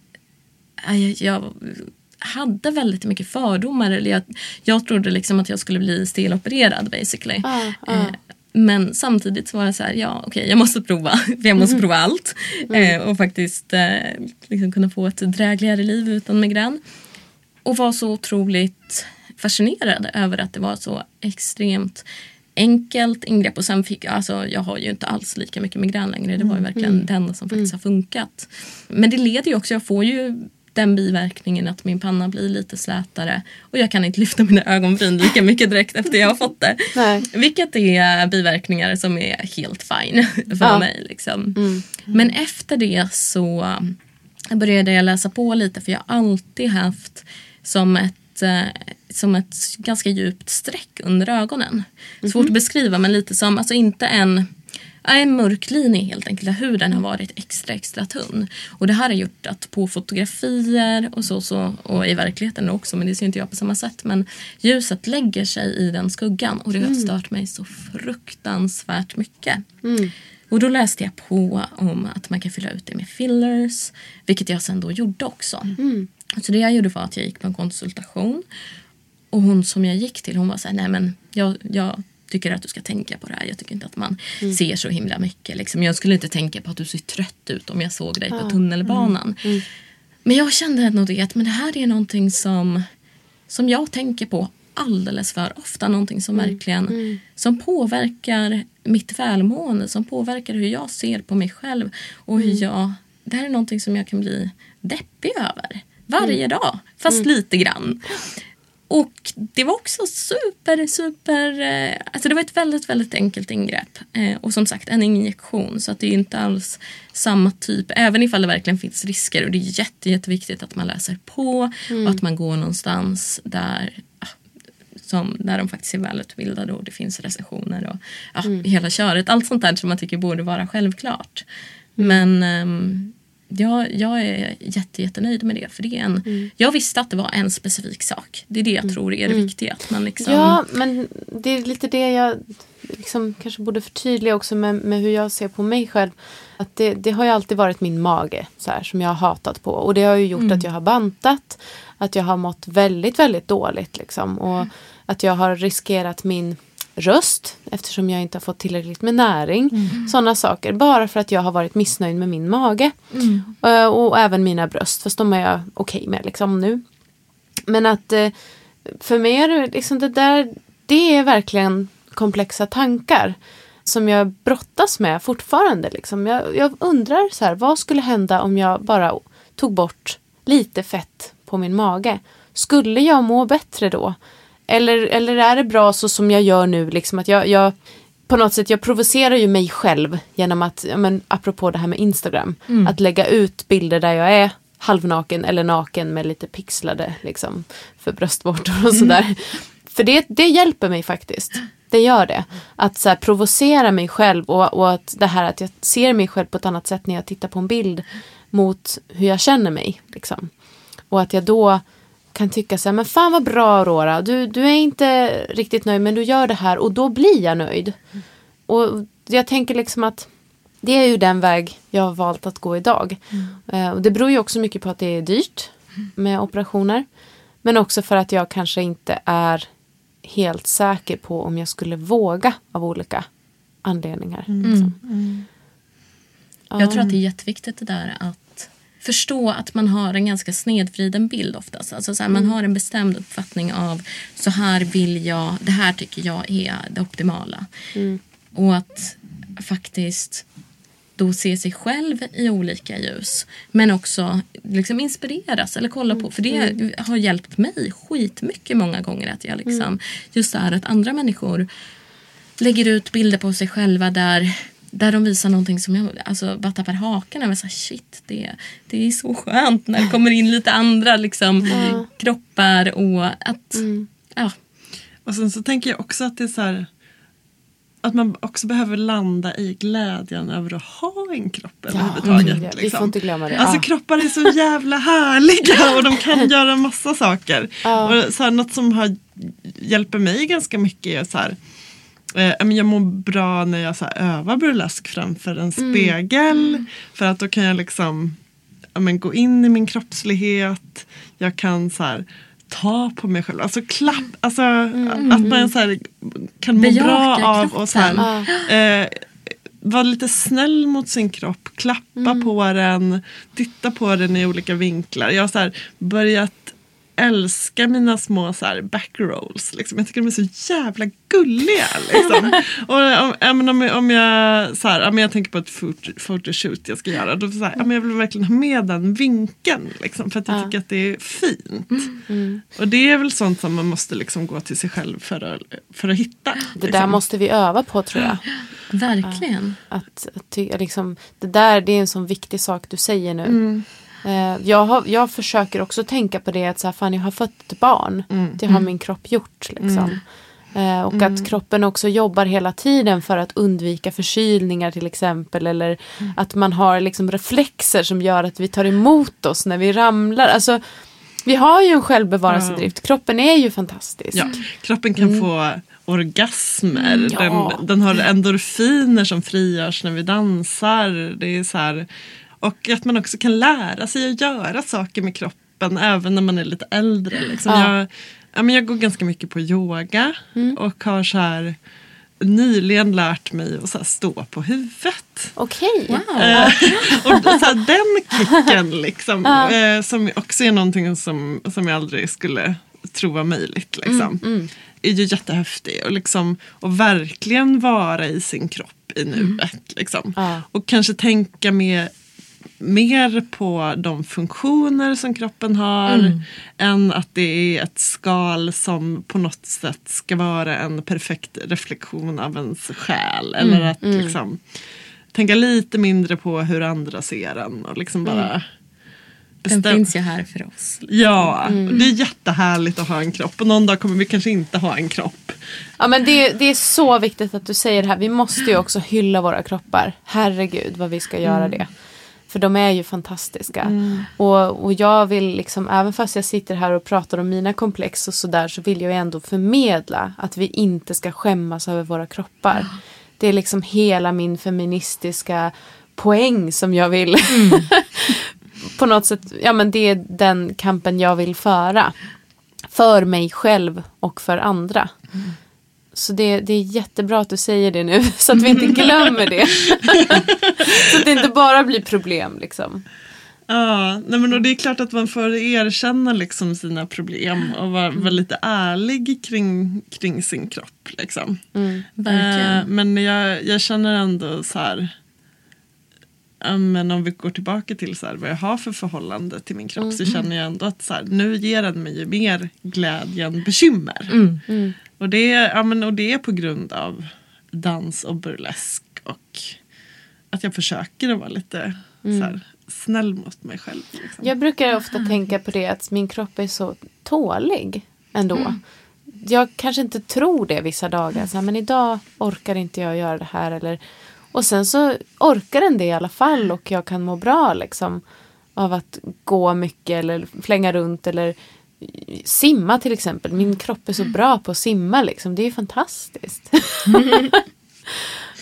Speaker 5: Jag, jag hade väldigt mycket fördomar. Eller jag, jag trodde liksom att jag skulle bli stelopererad basically. Ah, ah. Men samtidigt så var det så här, ja okej, okay, jag måste prova. För jag måste mm. prova allt. Mm. Och faktiskt liksom kunna få ett drägligare liv utan migrän. Och var så otroligt fascinerad över att det var så extremt enkelt ingrepp. Och sen fick jag, alltså jag har ju inte alls lika mycket migrän längre. Det var ju verkligen mm. det enda som faktiskt mm. har funkat. Men det leder ju också, jag får ju den biverkningen att min panna blir lite slätare. Och jag kan inte lyfta mina ögonbryn lika mycket direkt efter jag har fått det. Nej. Vilket är biverkningar som är helt fine för ja. mig. Liksom. Mm. Men efter det så började jag läsa på lite. För jag har alltid haft som ett, som ett ganska djupt streck under ögonen. Mm-hmm. Svårt att beskriva, men lite som, alltså inte en... En mörk linje helt enkelt, där huden har varit extra extra tunn. Och det här har gjort att på fotografier och så, så och i verkligheten också, men det ser inte jag på samma sätt, men ljuset lägger sig i den skuggan och det har mm. stört mig så fruktansvärt mycket. Mm. Och då läste jag på om att man kan fylla ut det med fillers, vilket jag sen då gjorde också. Mm. Så det jag gjorde var att jag gick på en konsultation och hon som jag gick till, hon var så här, nej men jag... jag tycker att du ska tänka på det här. Jag tycker inte att man mm. ser så himla mycket. Liksom. Jag skulle inte tänka på att du ser trött ut om jag såg dig ah. på tunnelbanan. Mm. Mm. Men jag kände ändå det att men det här är någonting som, som jag tänker på alldeles för ofta. Någonting som mm. verkligen mm. som påverkar mitt välmående. Som påverkar hur jag ser på mig själv. Och hur mm. jag... Det här är någonting som jag kan bli deppig över. Varje mm. dag. Fast mm. lite grann. Och det var också super, super... Alltså det var ett väldigt, väldigt enkelt ingrepp. Eh, och som sagt, en injektion. Så att det är inte alls samma typ. Även ifall det verkligen finns risker. Och det är jätte, jätteviktigt att man läser på. Mm. Och att man går någonstans där, som, där de faktiskt är välutbildade. Och det finns recensioner och ja, mm. hela köret. Allt sånt där som man tycker borde vara självklart. Mm. Men... Um, Ja, jag är jätte, jättenöjd med det. För det är en, mm. jag visste att det var en specifik sak. Det är det jag tror är det mm. viktiga. Att man liksom...
Speaker 4: Ja, men det är lite det jag liksom kanske borde förtydliga också med, med hur jag ser på mig själv. Att det, det har ju alltid varit min mage så här, som jag har hatat på. Och det har ju gjort mm. att jag har bantat. Att jag har mått väldigt, väldigt dåligt. Liksom, och mm. att jag har riskerat min... röst, eftersom jag inte har fått tillräckligt med näring. Mm. Sådana saker. Bara för att jag har varit missnöjd med min mage. Mm. Uh, och även mina bröst. Fast de är jag okej okay med liksom nu. Men att uh, för mig är det liksom det där, det är verkligen komplexa tankar som jag brottas med fortfarande. Liksom. Jag, jag undrar så här, vad skulle hända om jag bara tog bort lite fett på min mage? Skulle jag må bättre då? Eller, eller är det bra så som jag gör nu? Liksom att jag, jag, på något sätt, jag provocerar ju mig själv genom att, ja, men, apropå det här med Instagram, mm. att lägga ut bilder där jag är halvnaken eller naken med lite pixlade liksom, för bröstvårtor och sådär. Mm. För det, det hjälper mig faktiskt. Det gör det. Att så här, provocera mig själv och, och att det här att jag ser mig själv på ett annat sätt när jag tittar på en bild mot hur jag känner mig. Liksom. Och att jag då kan tycka så här, men fan vad bra Aurora, du, du är inte riktigt nöjd men du gör det här och då blir jag nöjd. Mm. Och jag tänker liksom att det är ju den väg jag har valt att gå idag. Mm. Eh, och det beror ju också mycket på att det är dyrt med operationer. Men också för att jag kanske inte är helt säker på om jag skulle våga av olika anledningar.
Speaker 5: Mm.
Speaker 4: Liksom.
Speaker 5: Mm. Jag tror att det är jätteviktigt det där att förstå att man har en ganska snedvriden bild oftast. Alltså så här, man har en bestämd uppfattning av så här vill jag, det här tycker jag är det optimala. Mm. Och att faktiskt då se sig själv i olika ljus. Men också liksom inspireras eller kolla på. För det har hjälpt mig skitmycket många gånger. Att jag liksom, mm. just det här att andra människor lägger ut bilder på sig själva där, där de visar någonting som jag alltså, bara tappar hakan. Jag var så här, shit, det, det är så skönt när det kommer in lite andra liksom, mm. kroppar. Och att, mm. ja.
Speaker 6: Och sen så tänker jag också att det är så här, att man också behöver landa i glädjen över att ha en kropp överhuvudtaget.
Speaker 4: Ja, liksom. Vi får inte glömma det.
Speaker 6: Alltså
Speaker 4: ah.
Speaker 6: kroppar är så jävla härliga och de kan göra massa saker. Ah. Och så här, något som har hjälper mig ganska mycket är så här, eh, jag mår bra när jag så här, övar burlesk framför en spegel. Mm. För att då kan jag liksom ja, men, gå in i min kroppslighet. Jag kan så här ta på mig själv, alltså klapp, alltså mm. att man så här kan må Bejaka bra av kroppen. Och så här, eh, vara lite snäll mot sin kropp, klappa mm. på den, titta på den i olika vinklar. Jag har så här börjat älska mina små så här backrolls liksom. Jag tycker de är så jävla gulliga liksom. Och om, om, om jag så här, om jag tänker på ett foto, photoshoot jag ska göra, då så här, jag vill verkligen ha med den vinkeln liksom, för att jag ja. tycker att det är fint. Mm. Och det är väl sånt som man måste liksom gå till sig själv för att, för att hitta.
Speaker 4: Det liksom. Där måste vi öva på, tror jag.
Speaker 5: Verkligen.
Speaker 4: Att, att liksom, det där, det är en sån viktig sak du säger nu. Mm. Jag, har, jag försöker också tänka på det att så här, fan, jag har fött ett barn. Mm. Det har min kropp gjort. Liksom. Mm. Och mm. att kroppen också jobbar hela tiden för att undvika förkylningar till exempel. Eller mm. att man har liksom reflexer som gör att vi tar emot oss när vi ramlar. Alltså, vi har ju en självbevarelsedrift. Kroppen är ju fantastisk.
Speaker 6: Ja, kroppen kan mm. få orgasmer. Mm, ja. den, den har endorfiner som frigörs när vi dansar. Det är så här... Och att man också kan lära sig att göra saker med kroppen även när man är lite äldre. Liksom. Ja. Jag, ja, men jag går ganska mycket på yoga mm. och har så här nyligen lärt mig att så här stå på huvudet.
Speaker 4: Okej. Okay. Wow.
Speaker 6: Eh, och så här, den kicken liksom, ja. eh, som också är någonting som, som jag aldrig skulle tro var möjligt. Liksom, mm, mm. är ju jättehäftig. Och, liksom, och verkligen vara i sin kropp i nuet. Mm. Liksom. Ja. Och kanske tänka med mer på de funktioner som kroppen har mm. än att det är ett skal som på något sätt ska vara en perfekt reflektion av ens själ. Mm. Eller att mm. liksom, tänka lite mindre på hur andra ser den och liksom bara
Speaker 5: mm. bestäm- Den finns ju här för oss.
Speaker 6: Ja, mm. det är jättehärligt att ha en kropp och någon dag kommer vi kanske inte ha en kropp.
Speaker 4: Ja, men det, det är så viktigt att du säger det här. Vi måste ju också hylla våra kroppar. Herregud vad vi ska göra mm. det. För de är ju fantastiska. Mm. Och, och jag vill liksom, även fast jag sitter här och pratar om mina komplex och sådär, så vill jag ändå förmedla att vi inte ska skämmas över våra kroppar. Mm. Det är liksom hela min feministiska poäng som jag vill mm. på något sätt, ja men det är den kampen jag vill föra. För mig själv och för andra. Mm. Så det, det är jättebra att du säger det nu. Så att vi inte glömmer det. Så att det inte bara blir problem liksom.
Speaker 6: Ja, nej men och det är klart att man får erkänna liksom sina problem. Och vara, vara lite ärlig kring, kring sin kropp liksom.
Speaker 5: Mm, verkligen.
Speaker 6: Eh, men jag, jag känner ändå så här. Ja, men om vi går tillbaka till så här, vad jag har för förhållande till min kropp. Mm. Så känner jag ändå att så här, nu ger den mig ju mer glädje än bekymmer.
Speaker 5: Mm. Mm.
Speaker 6: Och det, är, ja, men, och det är på grund av dans och burlesk. Och att jag försöker att vara lite mm. så här, snäll mot mig själv. Liksom.
Speaker 4: Jag brukar ofta tänka på det att min kropp är så tålig ändå. Mm. Jag kanske inte tror det vissa dagar. Så här, men idag orkar inte jag göra det här. Eller, och sen så orkar den det i alla fall. Och jag kan må bra liksom, av att gå mycket eller flänga runt eller simma till exempel. Min kropp är så bra på att simma liksom. Det är ju fantastiskt.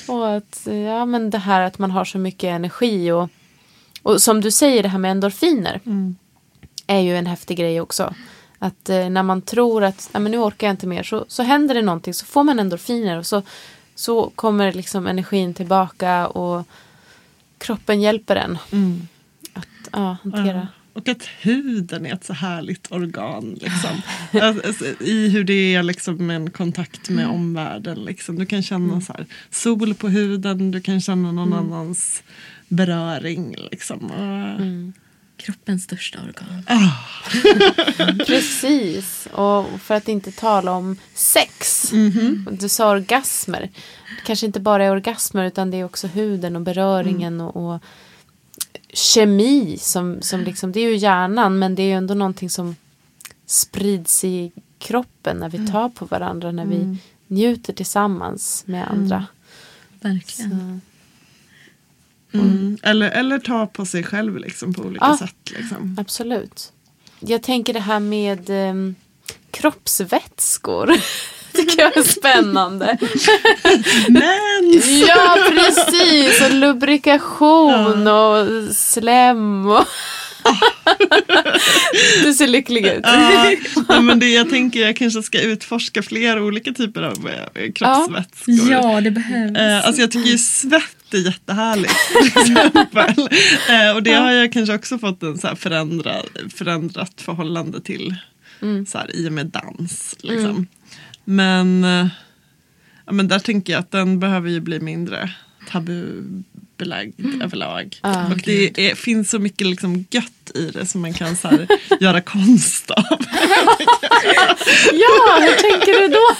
Speaker 4: Och att, ja, men det här att man har så mycket energi och, och som du säger, det här med endorfiner mm. är ju en häftig grej också. Att eh, när man tror att nej, men nu orkar jag inte mer, så, så händer det någonting, så får man endorfiner och så, så kommer liksom energin tillbaka och kroppen hjälper en mm. att ja, hantera.
Speaker 6: Ja. Och att huden är ett så härligt organ. Liksom. Alltså, i hur det är liksom, en kontakt med mm. omvärlden. Liksom. Du kan känna mm. så här, sol på huden. Du kan känna någon mm. annans beröring. Liksom. Och...
Speaker 5: Mm. Kroppens största organ.
Speaker 6: Oh.
Speaker 4: Precis. Och för att inte tala om sex. Mm-hmm. Du sa orgasmer. Det kanske inte bara är orgasmer, utan det är också huden och beröringen mm. och... och kemi som, som liksom, det är ju hjärnan, men det är ju ändå någonting som sprids i kroppen när vi tar på varandra, när vi mm. njuter tillsammans med andra.
Speaker 5: Mm. Verkligen.
Speaker 6: Mm. Mm. Eller, eller ta på sig själv liksom, på olika ja, sätt. Liksom.
Speaker 4: Absolut. Jag tänker det här med um, kroppsvätskor. Tycker jag är spännande.
Speaker 6: Mens!
Speaker 4: Ja, precis. Och lubrikation ja. och slem. Och du ser lycklig ut.
Speaker 6: Ja, men det, jag tänker jag kanske ska utforska fler olika typer av eh, kroppsvätskor.
Speaker 5: Ja, det behövs.
Speaker 6: Eh, alltså jag tycker ju svett är jättehärligt. Till exempel. Eh, och det har jag kanske också fått en så här förändrad, förändrat förhållande till. Mm. Så här, i och med dans. Liksom. Mm. Men, ja, men där tänker jag att den behöver ju bli mindre tabubelagd mm. överlag. Ah, och det är, finns så mycket liksom gött i det som man kan så här, göra konst av.
Speaker 4: Ja, hur tänker du då?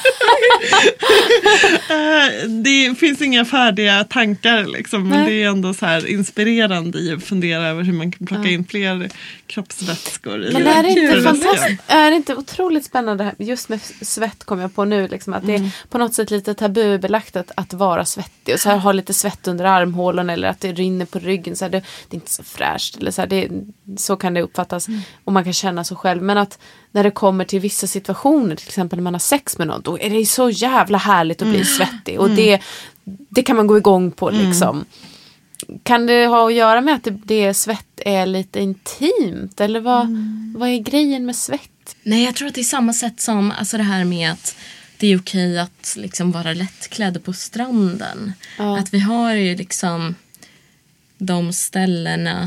Speaker 6: Det finns inga färdiga tankar liksom, men det är ändå så här inspirerande i att fundera över hur man kan plocka in fler kroppsvätskor. I
Speaker 4: men är det inte fantastiskt? Är det inte otroligt spännande här? Just med svett kommer jag på nu liksom, att det är på något sätt lite tabubelagt att, att vara svettig och så här, ha lite svett under armhålan eller att det rinner på ryggen så här, det, det är inte så fräscht eller så här, det, så kan det uppfattas mm. och man kan känna så själv, men att när det kommer till vissa situationer, till exempel när man har sex med någon, då är det så jävla härligt att bli mm. svettig och mm. det, det kan man gå igång på liksom. Mm. Kan det ha att göra med att det, det svett är lite intimt eller vad, mm. vad är grejen med svett?
Speaker 5: Nej, jag tror att det är samma sätt som alltså det här med att det är okej att liksom vara lättklädd på stranden. Ja. Att vi har ju liksom de ställena,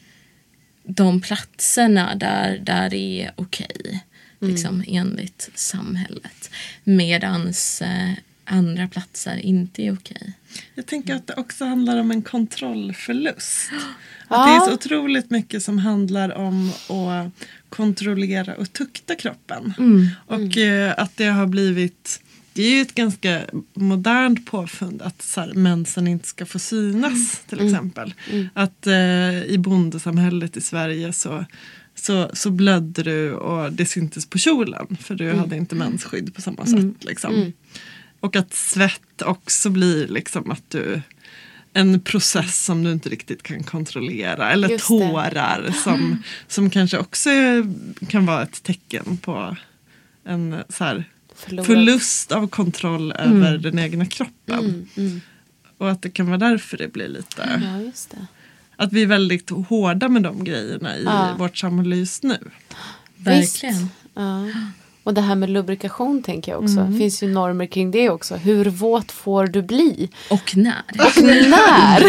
Speaker 5: de platserna där, där det är okej. Mm. Liksom enligt samhället. Medans eh, andra platser inte är okej.
Speaker 6: Jag tänker att det också handlar om en kontrollförlust. Att ja. det är så otroligt mycket som handlar om att kontrollera och tukta kroppen. Mm. Och mm. Eh, att det har blivit... Det är ju ett ganska modernt påfund att så här, mensen inte ska få synas mm. till exempel. Mm. Att eh, i bondesamhället i Sverige så, så, så blödde du och det syntes på kjolen. För du mm. hade inte mensskydd på samma sätt. Mm. Liksom. Mm. Och att svett också blir liksom att du... En process som du inte riktigt kan kontrollera. Eller just tårar som, som kanske också kan vara ett tecken på en så här... Förlorad. Förlust av kontroll mm. över den egna kroppen. Mm, mm. Och att det kan vara därför det blir lite...
Speaker 4: Ja, just det.
Speaker 6: Att vi är väldigt hårda med de grejerna i ja. vårt samhälle just nu.
Speaker 5: Verkligen.
Speaker 4: Ja. Och det här med lubrikation tänker jag också. Mm. Det finns ju normer kring det också. Hur våt får du bli?
Speaker 5: Och när.
Speaker 4: Och när.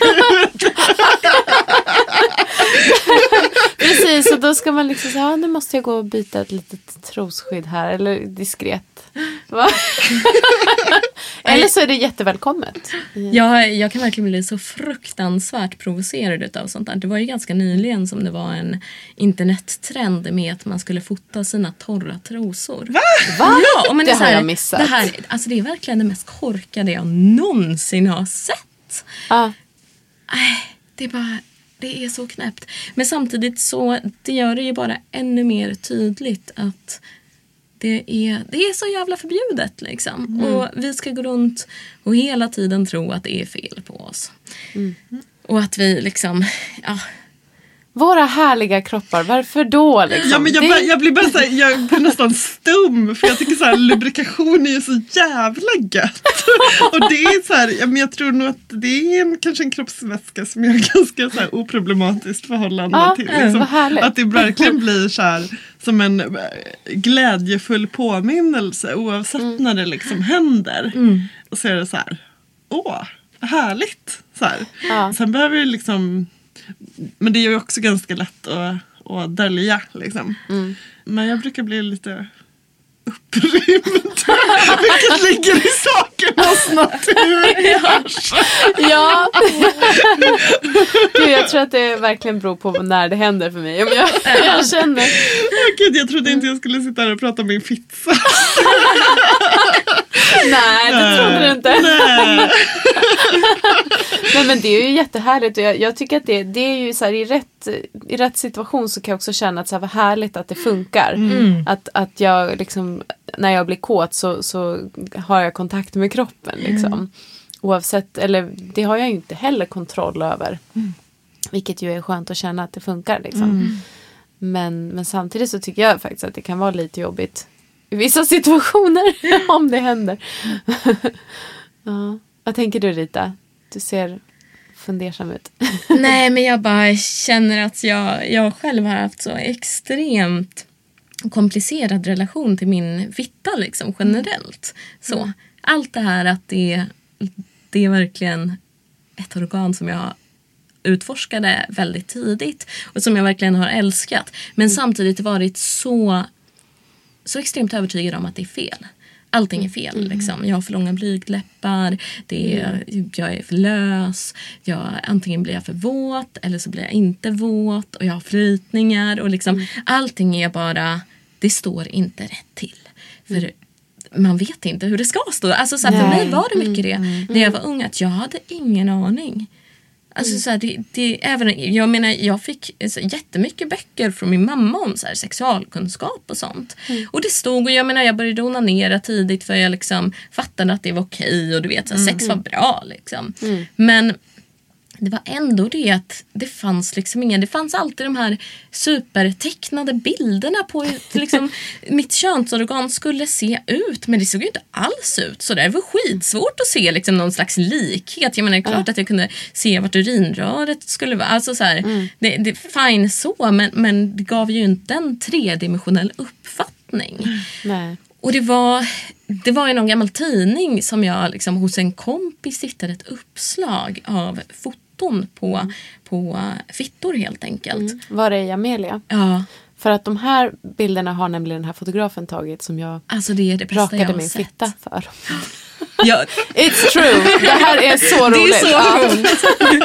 Speaker 4: Precis, och då ska man liksom säga, ja, nu måste jag gå och byta ett litet trosskydd här. Eller diskret. Va? Eller så är det jättevälkommet.
Speaker 5: Jag, jag kan verkligen bli så fruktansvärt provocerad av sånt där. Det var ju ganska nyligen som det var en internettrend med att man skulle fota sina torra trosor.
Speaker 6: Va?
Speaker 4: Va?
Speaker 5: Ja, men
Speaker 4: det,
Speaker 5: det
Speaker 4: har
Speaker 5: här,
Speaker 4: jag missat.
Speaker 5: Det, här, alltså det är verkligen det mest korkade jag någonsin har sett.
Speaker 4: Ah.
Speaker 5: Äh, det är bara... Det är så knäppt. Men samtidigt så det gör det ju bara ännu mer tydligt att det är, det är så jävla förbjudet liksom. Mm. Och vi ska gå runt och hela tiden tro att det är fel på oss. Mm. Och att vi liksom, ja,
Speaker 4: Våra härliga kroppar, varför då liksom?
Speaker 6: Ja, men jag,
Speaker 4: det...
Speaker 6: bara, jag blir bara så här, jag blir nästan stum. För jag tycker så här, lubrikation är ju så jävla gött. Och det är så här, ja, men jag tror nog att det är en, kanske en kroppsvätska som jag har ganska så här oproblematiskt förhållande
Speaker 4: ja,
Speaker 6: till. Liksom,
Speaker 4: vad härligt.
Speaker 6: att det verkligen blir så här som en glädjefull påminnelse oavsett mm. när det liksom händer. Mm. Och så är det så här, åh, härligt. Så här. Ja. Sen behöver det liksom... Men det är ju också ganska lätt att, att dölja liksom. Mm. Men jag brukar bli lite upprymd. Vilket ligger i sakernas natur.
Speaker 4: Ja. Ja. Gud, jag tror att det verkligen beror på när det händer för mig. Om jag, jag känner.
Speaker 6: Oh, Gud, jag trodde inte jag skulle sitta här och prata om min pizza.
Speaker 4: Nej, det trodde du inte.
Speaker 6: Nej.
Speaker 4: Nej, men det är ju jättehärligt. Och jag, jag tycker att det, det är ju så här, i rätt, i rätt situation så kan jag också känna att så här, vad härligt att det funkar. Mm. Att, att jag liksom, när jag blir kåt så, så har jag kontakt med kroppen liksom. Mm. Oavsett, eller det har jag ju inte heller kontroll över. Mm. Vilket ju är skönt att känna att det funkar liksom. Mm. Men, men samtidigt så tycker jag faktiskt att det kan vara lite jobbigt i vissa situationer om det händer. Ja. Vad tänker du, Rita? Du ser fundersam ut.
Speaker 5: Nej, men jag bara känner att jag, jag själv har haft så extremt komplicerad relation till min fitta liksom generellt. Så mm. allt det här att det, det är verkligen ett organ som jag utforskade väldigt tidigt och som jag verkligen har älskat. Men mm. samtidigt varit så, så extremt övertygad om att det är fel. Allting är fel. Mm. Liksom. Jag har för långa blygdläppar. Det är, mm. Jag är för lös. Jag, antingen blir jag för våt eller så blir jag inte våt. Och jag har flytningar. Och liksom, mm. allting är bara... Det står inte rätt till. För mm. man vet inte hur det ska stå. Alltså, så här, för mig var det mycket det. Mm. När jag var ung att jag hade ingen aning. Alltså mm. så här, det, det, även, jag menar, jag fick så, jättemycket böcker från min mamma om så här, sexualkunskap och sånt. Mm. Och det stod, och jag menar, jag började onanera tidigt för jag liksom fattade att det var okej och du vet, så här, sex var bra liksom. Mm. Men det var ändå det att det fanns liksom ingen, det fanns alltid de här supertecknade bilderna på hur liksom, mitt könsorgan skulle se ut, men det såg ju inte alls ut så det var skitsvårt att se liksom någon slags likhet. Jag menar, klart ja. att jag kunde se vart urinröret skulle vara, alltså så här, mm. det, det fine så, men, men det gav ju inte en tredimensionell uppfattning. Mm.
Speaker 4: Nej.
Speaker 5: Och det var, det var ju någon gammal tidning som jag liksom, hos en kompis hittade ett uppslag av foton på, mm. på fittor helt enkelt. Mm.
Speaker 4: Var det i Amelia?
Speaker 5: Ja.
Speaker 4: För att de här bilderna har nämligen den här fotografen tagit som jag
Speaker 5: alltså det är det bästa
Speaker 4: rakade
Speaker 5: jag har
Speaker 4: min
Speaker 5: sett.
Speaker 4: fitta för.
Speaker 5: Ja.
Speaker 4: It's true. Det här är så roligt.
Speaker 5: Det är så roligt.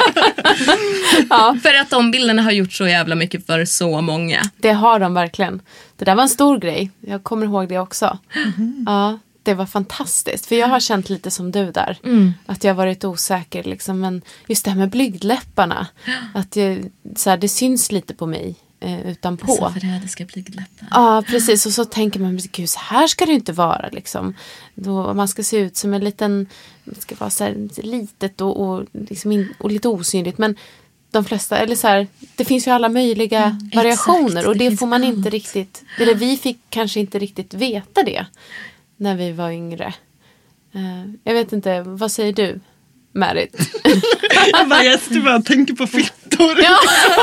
Speaker 4: Ja.
Speaker 5: För att de bilderna har gjort så jävla mycket för så många.
Speaker 4: Det har de verkligen. Det där var en stor grej. Jag kommer ihåg det också. Mm. Ja, det var fantastiskt. För jag har känt lite som du där. Mm. Att jag har varit osäker. Liksom. Men just det här med blygdläpparna. Att jag, så här, det syns lite på mig. Eh, utanpå.
Speaker 5: Så förrädiska blygdläppar.
Speaker 4: Ja, precis. Och så tänker man, gud, så här ska det inte vara. Liksom. Då man ska se ut som en liten, man ska vara så här litet och, och, liksom in, och lite osynligt. Men de flesta, eller så här, det finns ju alla möjliga mm, variationer. Exakt, och det, det får man allt. inte riktigt, eller vi fick kanske inte riktigt veta det när vi var yngre. Uh, jag vet inte, vad säger du, Märit?
Speaker 6: Jag bara, yes, du bara tänker på fittor.
Speaker 4: Ja,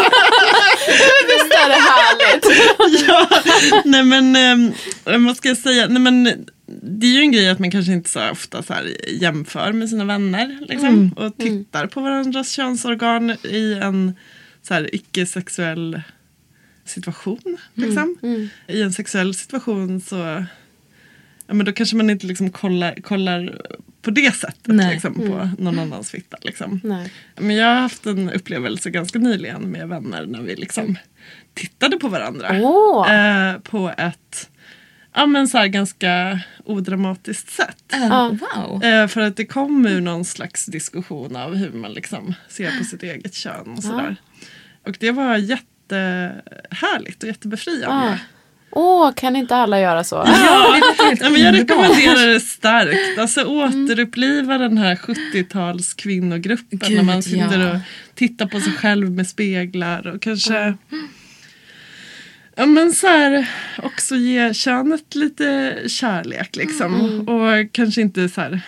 Speaker 4: visst är det härligt.
Speaker 6: Ja, nej men, eh, vad ska jag säga, nej men det är ju en grej att man kanske inte så ofta så här jämför med sina vänner liksom, mm. och tittar mm. på varandras könsorgan i en så här icke-sexuell situation liksom. Mm. Mm. I en sexuell situation så ja, men då kanske man inte liksom kollar, kollar på det sättet liksom, mm. på någon annans fitta liksom.
Speaker 4: Nej.
Speaker 6: Men jag har haft en upplevelse ganska nyligen med vänner när vi liksom tittade på varandra
Speaker 4: oh.
Speaker 6: eh, på ett ja, men så här ganska odramatiskt sätt.
Speaker 5: Uh, wow.
Speaker 6: Eh, för att det kom ur någon slags diskussion av hur man liksom ser på sitt eget kön och sådär. Uh. Och det var jättehärligt och jättebefriande.
Speaker 4: Uh. Åh, kan inte alla göra så?
Speaker 6: Ja, ja men jag rekommenderar det starkt. Alltså återuppliva den här sjuttio-tals kvinnogruppen. Gud, när man sitter ja. och tittar på sig själv med speglar. Och kanske mm. ja, men så här, också ge könet lite kärlek liksom. Mm. Och kanske inte så här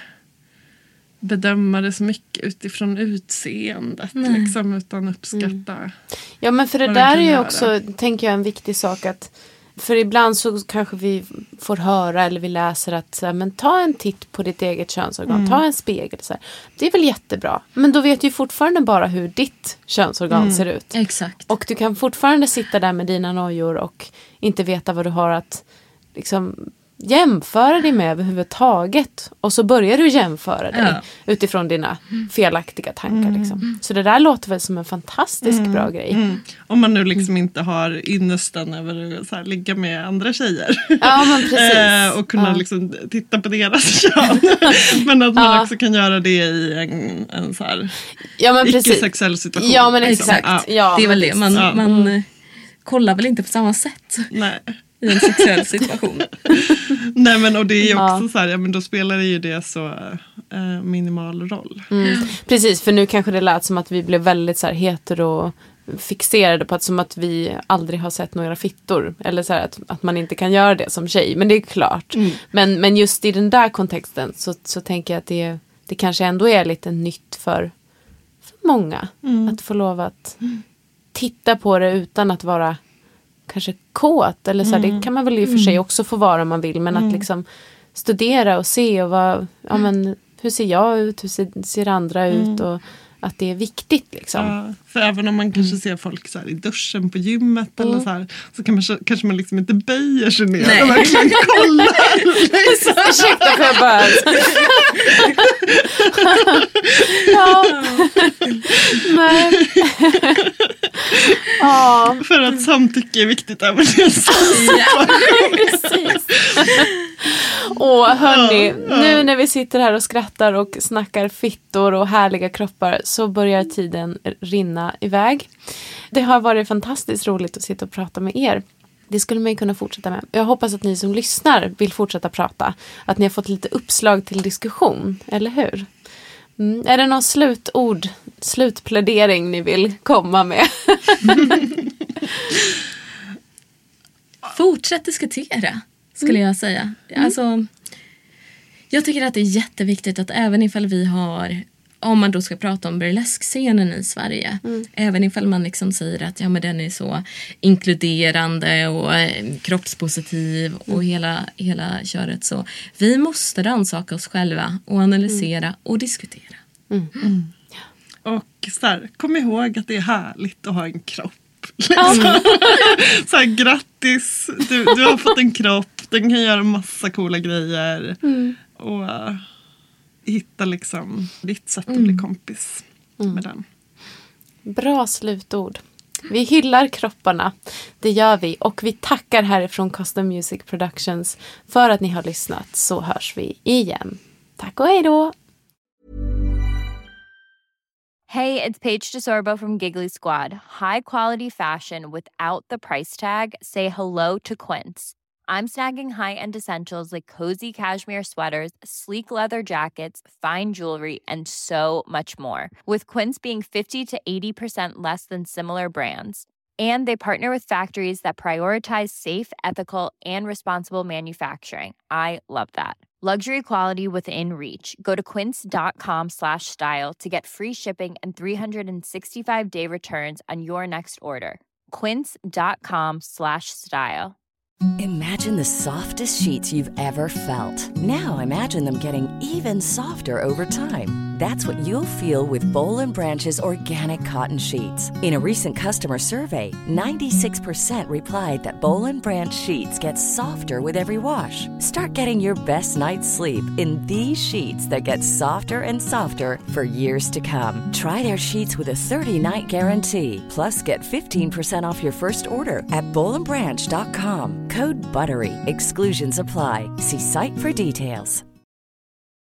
Speaker 6: bedöma det så mycket utifrån utseendet mm. liksom, utan uppskatta. Mm.
Speaker 4: Ja, men för det där är ju också, tänker jag, en viktig sak att för ibland så kanske vi får höra eller vi läser att så här, men ta en titt på ditt eget könsorgan, mm. ta en spegel. Så här. Det är väl jättebra. Men då vet du fortfarande bara hur ditt könsorgan mm. ser ut.
Speaker 5: Exakt.
Speaker 4: Och du kan fortfarande sitta där med dina nojor och inte veta vad du har att liksom jämföra dig med överhuvudtaget. Och så börjar du jämföra dig ja. utifrån dina felaktiga tankar. Mm. Liksom. Så det där låter väl som en fantastisk mm. bra grej. Mm.
Speaker 6: Om man nu liksom inte har ynnesten över att så här, ligga med andra tjejer.
Speaker 4: Ja, men precis.
Speaker 6: och kunna
Speaker 4: ja.
Speaker 6: liksom titta på deras kön. Men att man ja. också kan göra det i en, en så här
Speaker 4: ja,
Speaker 6: icke-sexuell situation.
Speaker 4: Ja, men exakt.
Speaker 6: Ja.
Speaker 4: Ja,
Speaker 5: det är väl det. Man,
Speaker 6: ja.
Speaker 5: man mm. kollar väl inte på samma sätt.
Speaker 6: Nej.
Speaker 5: I en sexuell situation.
Speaker 6: Nej, men och det är ju också ja. så här, ja men då spelar det ju det så äh, minimal roll.
Speaker 4: Mm. Precis, för nu kanske det lät som att vi blev väldigt så här heterofixerade på att som att vi aldrig har sett några fittor. Eller så här att, att man inte kan göra det som tjej. Men det är klart. Mm. Men, men just i den där kontexten så, så tänker jag att det, det kanske ändå är lite nytt för, för många. Mm. Att få lov att titta på det utan att vara kanske kåt eller så här, mm. det kan man väl i och för sig också få vara om man vill, men mm. att liksom studera och se och vad, ja men hur ser jag ut, hur ser, ser andra mm. ut och att det är viktigt liksom.
Speaker 6: Ja, för även om man kanske mm. ser folk så här i duschen på gymmet mm. eller så här, så kan man, kanske man liksom inte böjer sig ner och verkligen kollar. Liksom.
Speaker 4: Ursäkta för jag bara. ja. Nej.
Speaker 6: ja. För att samtycke är viktigt även i en sån situation.
Speaker 4: Precis. Åh, hörni, ja, ja. nu när vi sitter här och skrattar och snackar fittor och härliga kroppar så börjar tiden rinna iväg. Det har varit fantastiskt roligt att sitta och prata med er. Det skulle man ju kunna fortsätta med. Jag hoppas att ni som lyssnar vill fortsätta prata. Att ni har fått lite uppslag till diskussion, eller hur? Mm. Är det någon slutord, slutplädering ni vill komma med?
Speaker 5: Fortsätt diskutera, skulle jag säga. Mm. Alltså, jag tycker att det är jätteviktigt att även ifall vi har, om man då ska prata om burleskscenen i Sverige, mm. även ifall man liksom säger att ja, men den är så inkluderande och eh, kroppspositiv och mm. hela, hela köret, så vi måste rannsaka oss själva och analysera mm. och diskutera.
Speaker 4: Mm. Mm.
Speaker 6: Och så här, kom ihåg att det är härligt att ha en kropp. Liksom. Så här, grattis, du, du har fått en kropp, den kan göra massa coola grejer mm. och uh, hitta liksom ditt sätt att mm. bli kompis mm. med den.
Speaker 4: Bra slutord. Vi hyllar kropparna, det gör vi, och vi tackar härifrån Custom Music Productions för att ni har lyssnat. Så hörs vi igen. Tack och hej då!
Speaker 10: Hey, it's Paige DeSorbo from Giggly Squad. High quality fashion without the price tag. Say hello to Quince. I'm snagging high-end essentials like cozy cashmere sweaters, sleek leather jackets, fine jewelry, and so much more. With Quince being fifty to eighty percent less than similar brands. And they partner with factories that prioritize safe, ethical, and responsible manufacturing. I love that. Luxury quality within reach. Go to quince.com slash style to get free shipping and three sixty-five day returns on your next order. Quince.com slash style.
Speaker 11: Imagine the softest sheets you've ever felt. Now imagine them getting even softer over time. That's what you'll feel with Boll and Branch's organic cotton sheets. In a recent customer survey, ninety-six percent replied that Boll and Branch sheets get softer with every wash. Start getting your best night's sleep in these sheets that get softer and softer for years to come. Try their sheets with a thirty-night guarantee. Plus, get fifteen percent off your first order at boll and branch dot com. Code BUTTERY. Exclusions apply. See site for details.